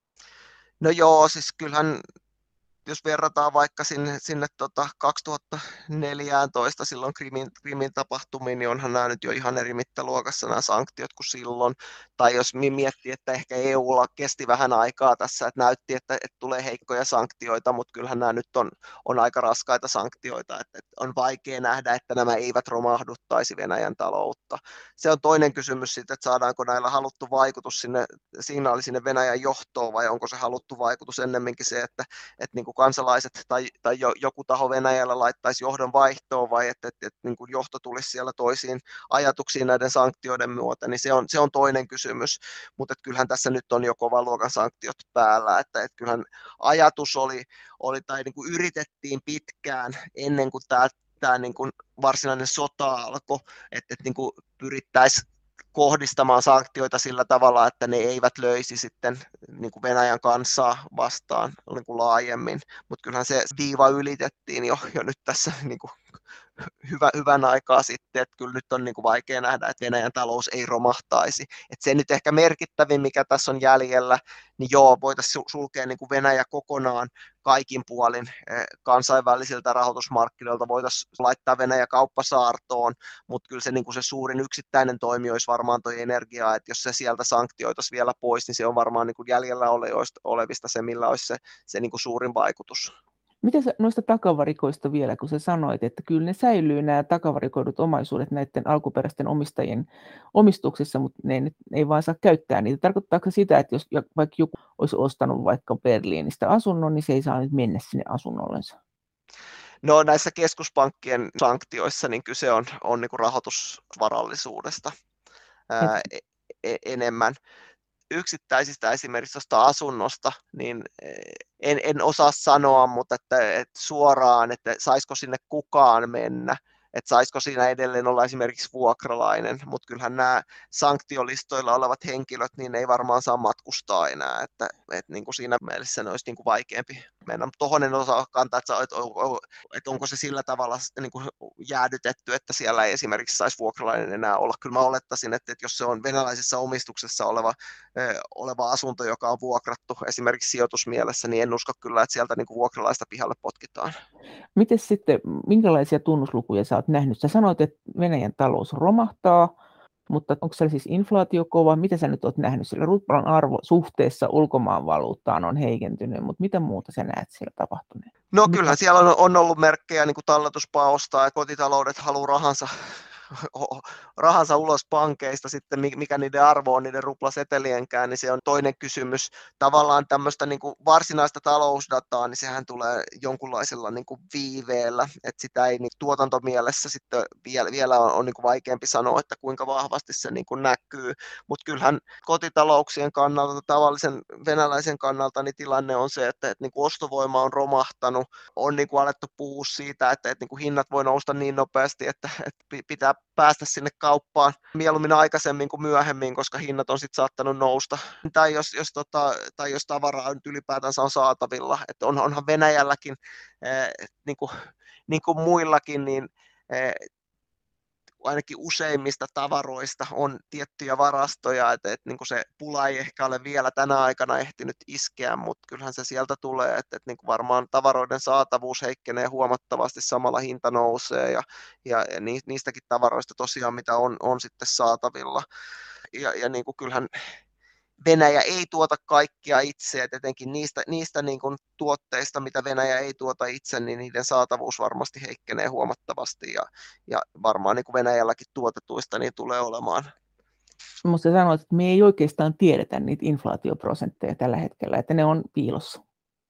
No joo, siis kyllähän jos verrataan vaikka sinne, sinne tota kaksituhattaneljätoista silloin Krimin, Krimin tapahtumiin, niin onhan nämä nyt jo ihan eri mittaluokassa nämä sanktiot kuin silloin. Tai jos miettii, että ehkä E U:lla kesti vähän aikaa tässä, että näytti, että, että tulee heikkoja sanktioita, mutta kyllähän nämä nyt on, on aika raskaita sanktioita. Että, että on vaikea nähdä, että nämä eivät romahduttaisi Venäjän taloutta. Se on toinen kysymys sitten, että saadaanko näillä haluttu vaikutus sinne, signaali sinne Venäjän johtoon, vai onko se haluttu vaikutus ennemminkin se, että, että niin kuin kansalaiset tai, tai jo, joku taho Venäjällä laittaisi johdon vaihtoon vai että, että, että niin kuin johto tulisi siellä toisiin ajatuksiin näiden sanktioiden myötä, niin se on, se on toinen kysymys, mutta että kyllähän tässä nyt on jo kovan luokan sanktiot päällä, että, että kyllähän ajatus oli, oli tai niin kuin yritettiin pitkään ennen kuin tämä tämä niin kuin varsinainen sota alkoi, että, että niin kuin pyrittäisiin kohdistamaan sanktioita sillä tavalla, että ne eivät löisi sitten niin kuin Venäjän kansaa vastaan niin kuin laajemmin, mutta kyllähän se viiva ylitettiin jo, jo nyt tässä niin kuin hyvä, hyvän aikaa sitten, että kyllä nyt on niin kuin vaikea nähdä, että Venäjän talous ei romahtaisi. Että se nyt ehkä merkittävin, mikä tässä on jäljellä, niin joo, voitaisiin sulkea niin kuin Venäjä kokonaan kaikin puolin kansainvälisiltä rahoitusmarkkinoilta, voitaisiin laittaa Venäjä kauppasaartoon, mutta kyllä se, niin kuin se suurin yksittäinen toimi olisi varmaan tuo energia, että jos se sieltä sanktioitaisiin vielä pois, niin se on varmaan niin kuin jäljellä olevista se, millä olisi se, se niin kuin suurin vaikutus. Miten sä noista takavarikoista vielä, kun sä sanoit, että kyllä ne säilyy nämä takavarikoidut omaisuudet näiden alkuperäisten omistajien omistuksessa, mutta ne ei, ei vaan saa käyttää niitä. Tarkoittaako sitä, että jos vaikka joku olisi ostanut vaikka Berliinistä asunnon, niin se ei saa nyt mennä sinne asunnollensa? No näissä keskuspankkien sanktioissa niin kyse on, on niin kuin rahoitusvarallisuudesta ää, e- enemmän. Yksittäisistä esimerkiksi tuosta asunnosta, niin en, en osaa sanoa, mutta että, että suoraan, että saisiko sinne kukaan mennä, että saisiko siinä edelleen olla esimerkiksi vuokralainen, mutta kyllähän nämä sanktiolistoilla olevat henkilöt, niin ei varmaan saa matkustaa enää, että, että niin kuin siinä mielessä ne olisi niin kuin vaikeampi mennä, mutta tuohon en osaa kantaa, että, että, että onko se sillä tavalla niin kuin jäädytetty, että siellä ei esimerkiksi saisi vuokralainen enää olla. Kyllä mä olettaisin, että, että jos se on venäläisessä omistuksessa oleva, oleva asunto, joka on vuokrattu esimerkiksi sijoitusmielessä, niin en usko kyllä, että sieltä niin kuin vuokralaista pihalle potkitaan. Miten sitten, minkälaisia tunnuslukuja sä oot nähnyt? Sä sanoit, että Venäjän talous romahtaa, mutta onko siellä siis inflaatio kova? Mitä sä nyt oot nähnyt? Sillä ruplan arvo suhteessa ulkomaan valuuttaan on heikentynyt, mutta mitä muuta sä näet siellä tapahtuneen? No kyllähän siellä on, on ollut merkkejä niin kuin talletuspaosta, että kotitaloudet haluaa rahansa rahansa ulos pankeista, sitten mikä niiden arvo on niiden ruplasetelienkään, niin se on toinen kysymys. Tavallaan tämmöistä niin kuin varsinaista talousdataa, niin sehän tulee jonkunlaisella niin kuin viiveellä, että sitä ei niin tuotantomielessä sitten vielä, vielä on, on niin kuin vaikeampi sanoa, että kuinka vahvasti se niin kuin näkyy, mutta kyllähän kotitalouksien kannalta, tavallisen venäläisen kannalta, niin tilanne on se, että, että niin kuin ostovoima on romahtanut, on niin kuin alettu puhua siitä, että, että niin kuin hinnat voi nousta niin nopeasti, että, että pitää päästä sinne kauppaan mieluummin aikaisemmin kuin myöhemmin, koska hinnat on sitten saattanut nousta. Tai jos, jos, tota, tai jos tavaraa nyt ylipäätänsä on saatavilla. Että on, onhan Venäjälläkin, eh, niin, kuin, niin kuin muillakin, niin eh, ainakin useimmista tavaroista on tiettyjä varastoja, että, että niin kuin se pula ei ehkä ole vielä tänä aikana ehtinyt iskeä, mutta kyllähän se sieltä tulee, että, että niin kuin varmaan tavaroiden saatavuus heikkenee huomattavasti, samalla hinta nousee ja, ja, ja niistäkin tavaroista tosiaan, mitä on, on sitten saatavilla. Ja, ja niin kuin kyllähän Venäjä ei tuota kaikkia itse, että etenkin niistä, niistä niin kuin tuotteista, mitä Venäjä ei tuota itse, niin niiden saatavuus varmasti heikkenee huomattavasti ja, ja varmaan niin kuin Venäjälläkin tuotetuista niin tulee olemaan. Minusta sanoit, että me ei oikeastaan tiedetä niitä inflaatioprosentteja tällä hetkellä, että ne on piilossa.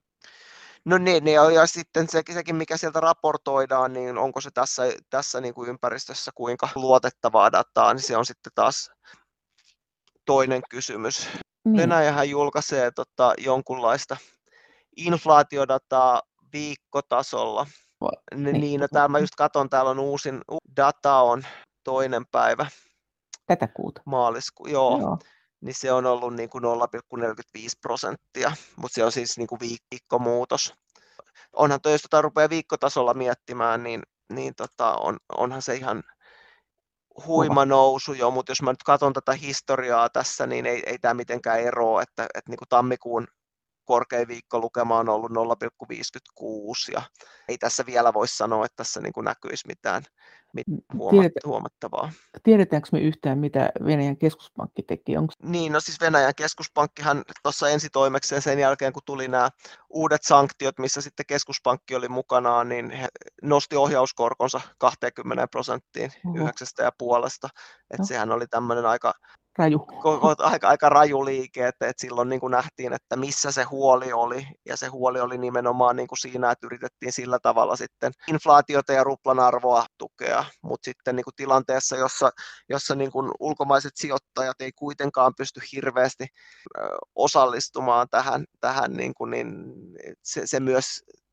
No ne, ne on, ja sitten se, sekin, mikä sieltä raportoidaan, niin onko se tässä, tässä niin kuin ympäristössä kuinka luotettavaa dataa, niin se on sitten taas toinen kysymys. Niin. Venäjähän julkaisee tota, jonkunlaista inflaatiodataa viikkotasolla. Va, niin, niin no, täällä mä just katson, täällä on uusin data on toinen päivä. Tätä kuuta. Maalisku, joo. joo. Niin se on ollut niin kuin nolla pilkku neljäkymmentäviisi prosenttia, mutta se on siis niin kuin viikkomuutos. Onhan toi, jos tota rupeaa viikkotasolla miettimään, niin, niin tota, on, onhan se ihan huima nousu jo, mutta jos mä nyt katson tätä historiaa tässä, niin ei, ei tämä mitenkään eroa, että, että niin kuin tammikuun korkein viikkolukema on ollut nolla pilkku viisikymmentäkuusi ja ei tässä vielä voi sanoa, että tässä niin kuin näkyisi mitään, mitään huomatt- huomattavaa. Tiedetäänkö me yhtään, mitä Venäjän keskuspankki teki? Onko... Niin, no siis Venäjän keskuspankkihan tuossa ensitoimekseen sen jälkeen, kun tuli nämä uudet sanktiot, missä sitten keskuspankki oli mukanaan, niin he nosti ohjauskorkonsa kaksikymmentä prosenttiin uh-huh. yhdeksästä ja puolesta. Että no. Sehän oli tämmöinen aika raju. Aika, aika raju liike, että, että silloin niin kuin nähtiin, että missä se huoli oli, ja se huoli oli nimenomaan niin kuin siinä, että yritettiin sillä tavalla sitten inflaatiota ja ruplan arvoa tukea, mutta sitten niin kuin tilanteessa, jossa, jossa niin kuin ulkomaiset sijoittajat ei kuitenkaan pysty hirveästi osallistumaan tähän, tähän niin kuin, niin se, se myös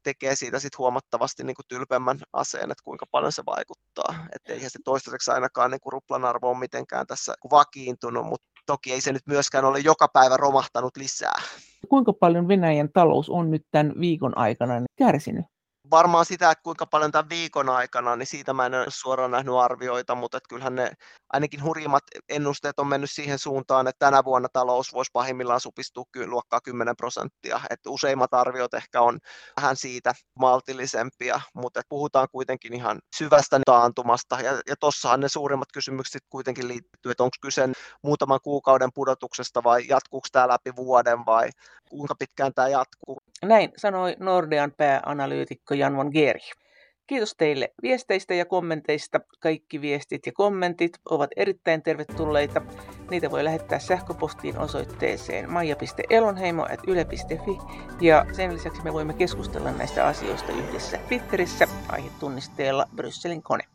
tekee siitä sit huomattavasti niin kuin tylpemmän aseen, että kuinka paljon se vaikuttaa. Että eihän se toistaiseksi ainakaan niin kuin ruplan arvo ole mitenkään tässä vakiintunut, mutta toki ei se nyt myöskään ole joka päivä romahtanut lisää. Kuinka paljon Venäjän talous on nyt tämän viikon aikana kärsinyt? Varmaan sitä, että kuinka paljon tämän viikon aikana, niin siitä mä en ole suoraan nähnyt arvioita, mutta että kyllähän ne ainakin hurjimmat ennusteet on mennyt siihen suuntaan, että tänä vuonna talous voisi pahimmillaan supistua luokkaa kymmenen prosenttia. Että useimmat arviot ehkä on vähän siitä maltillisempia, mutta että puhutaan kuitenkin ihan syvästä taantumasta. Ja, ja tossahan ne suurimmat kysymykset kuitenkin liittyy, että onko kyse muutaman kuukauden pudotuksesta vai jatkuuko tämä läpi vuoden vai kuinka pitkään tämä jatkuu. Näin sanoi Nordean pääanalyytikko Jan von Gerig. Kiitos teille viesteistä ja kommenteista. Kaikki viestit ja kommentit ovat erittäin tervetulleita. Niitä voi lähettää sähköpostiin osoitteeseen maija piste elonheimo ät yle piste fi. Ja sen lisäksi me voimme keskustella näistä asioista yhdessä Twitterissä aihetunnisteella Brysselin kone.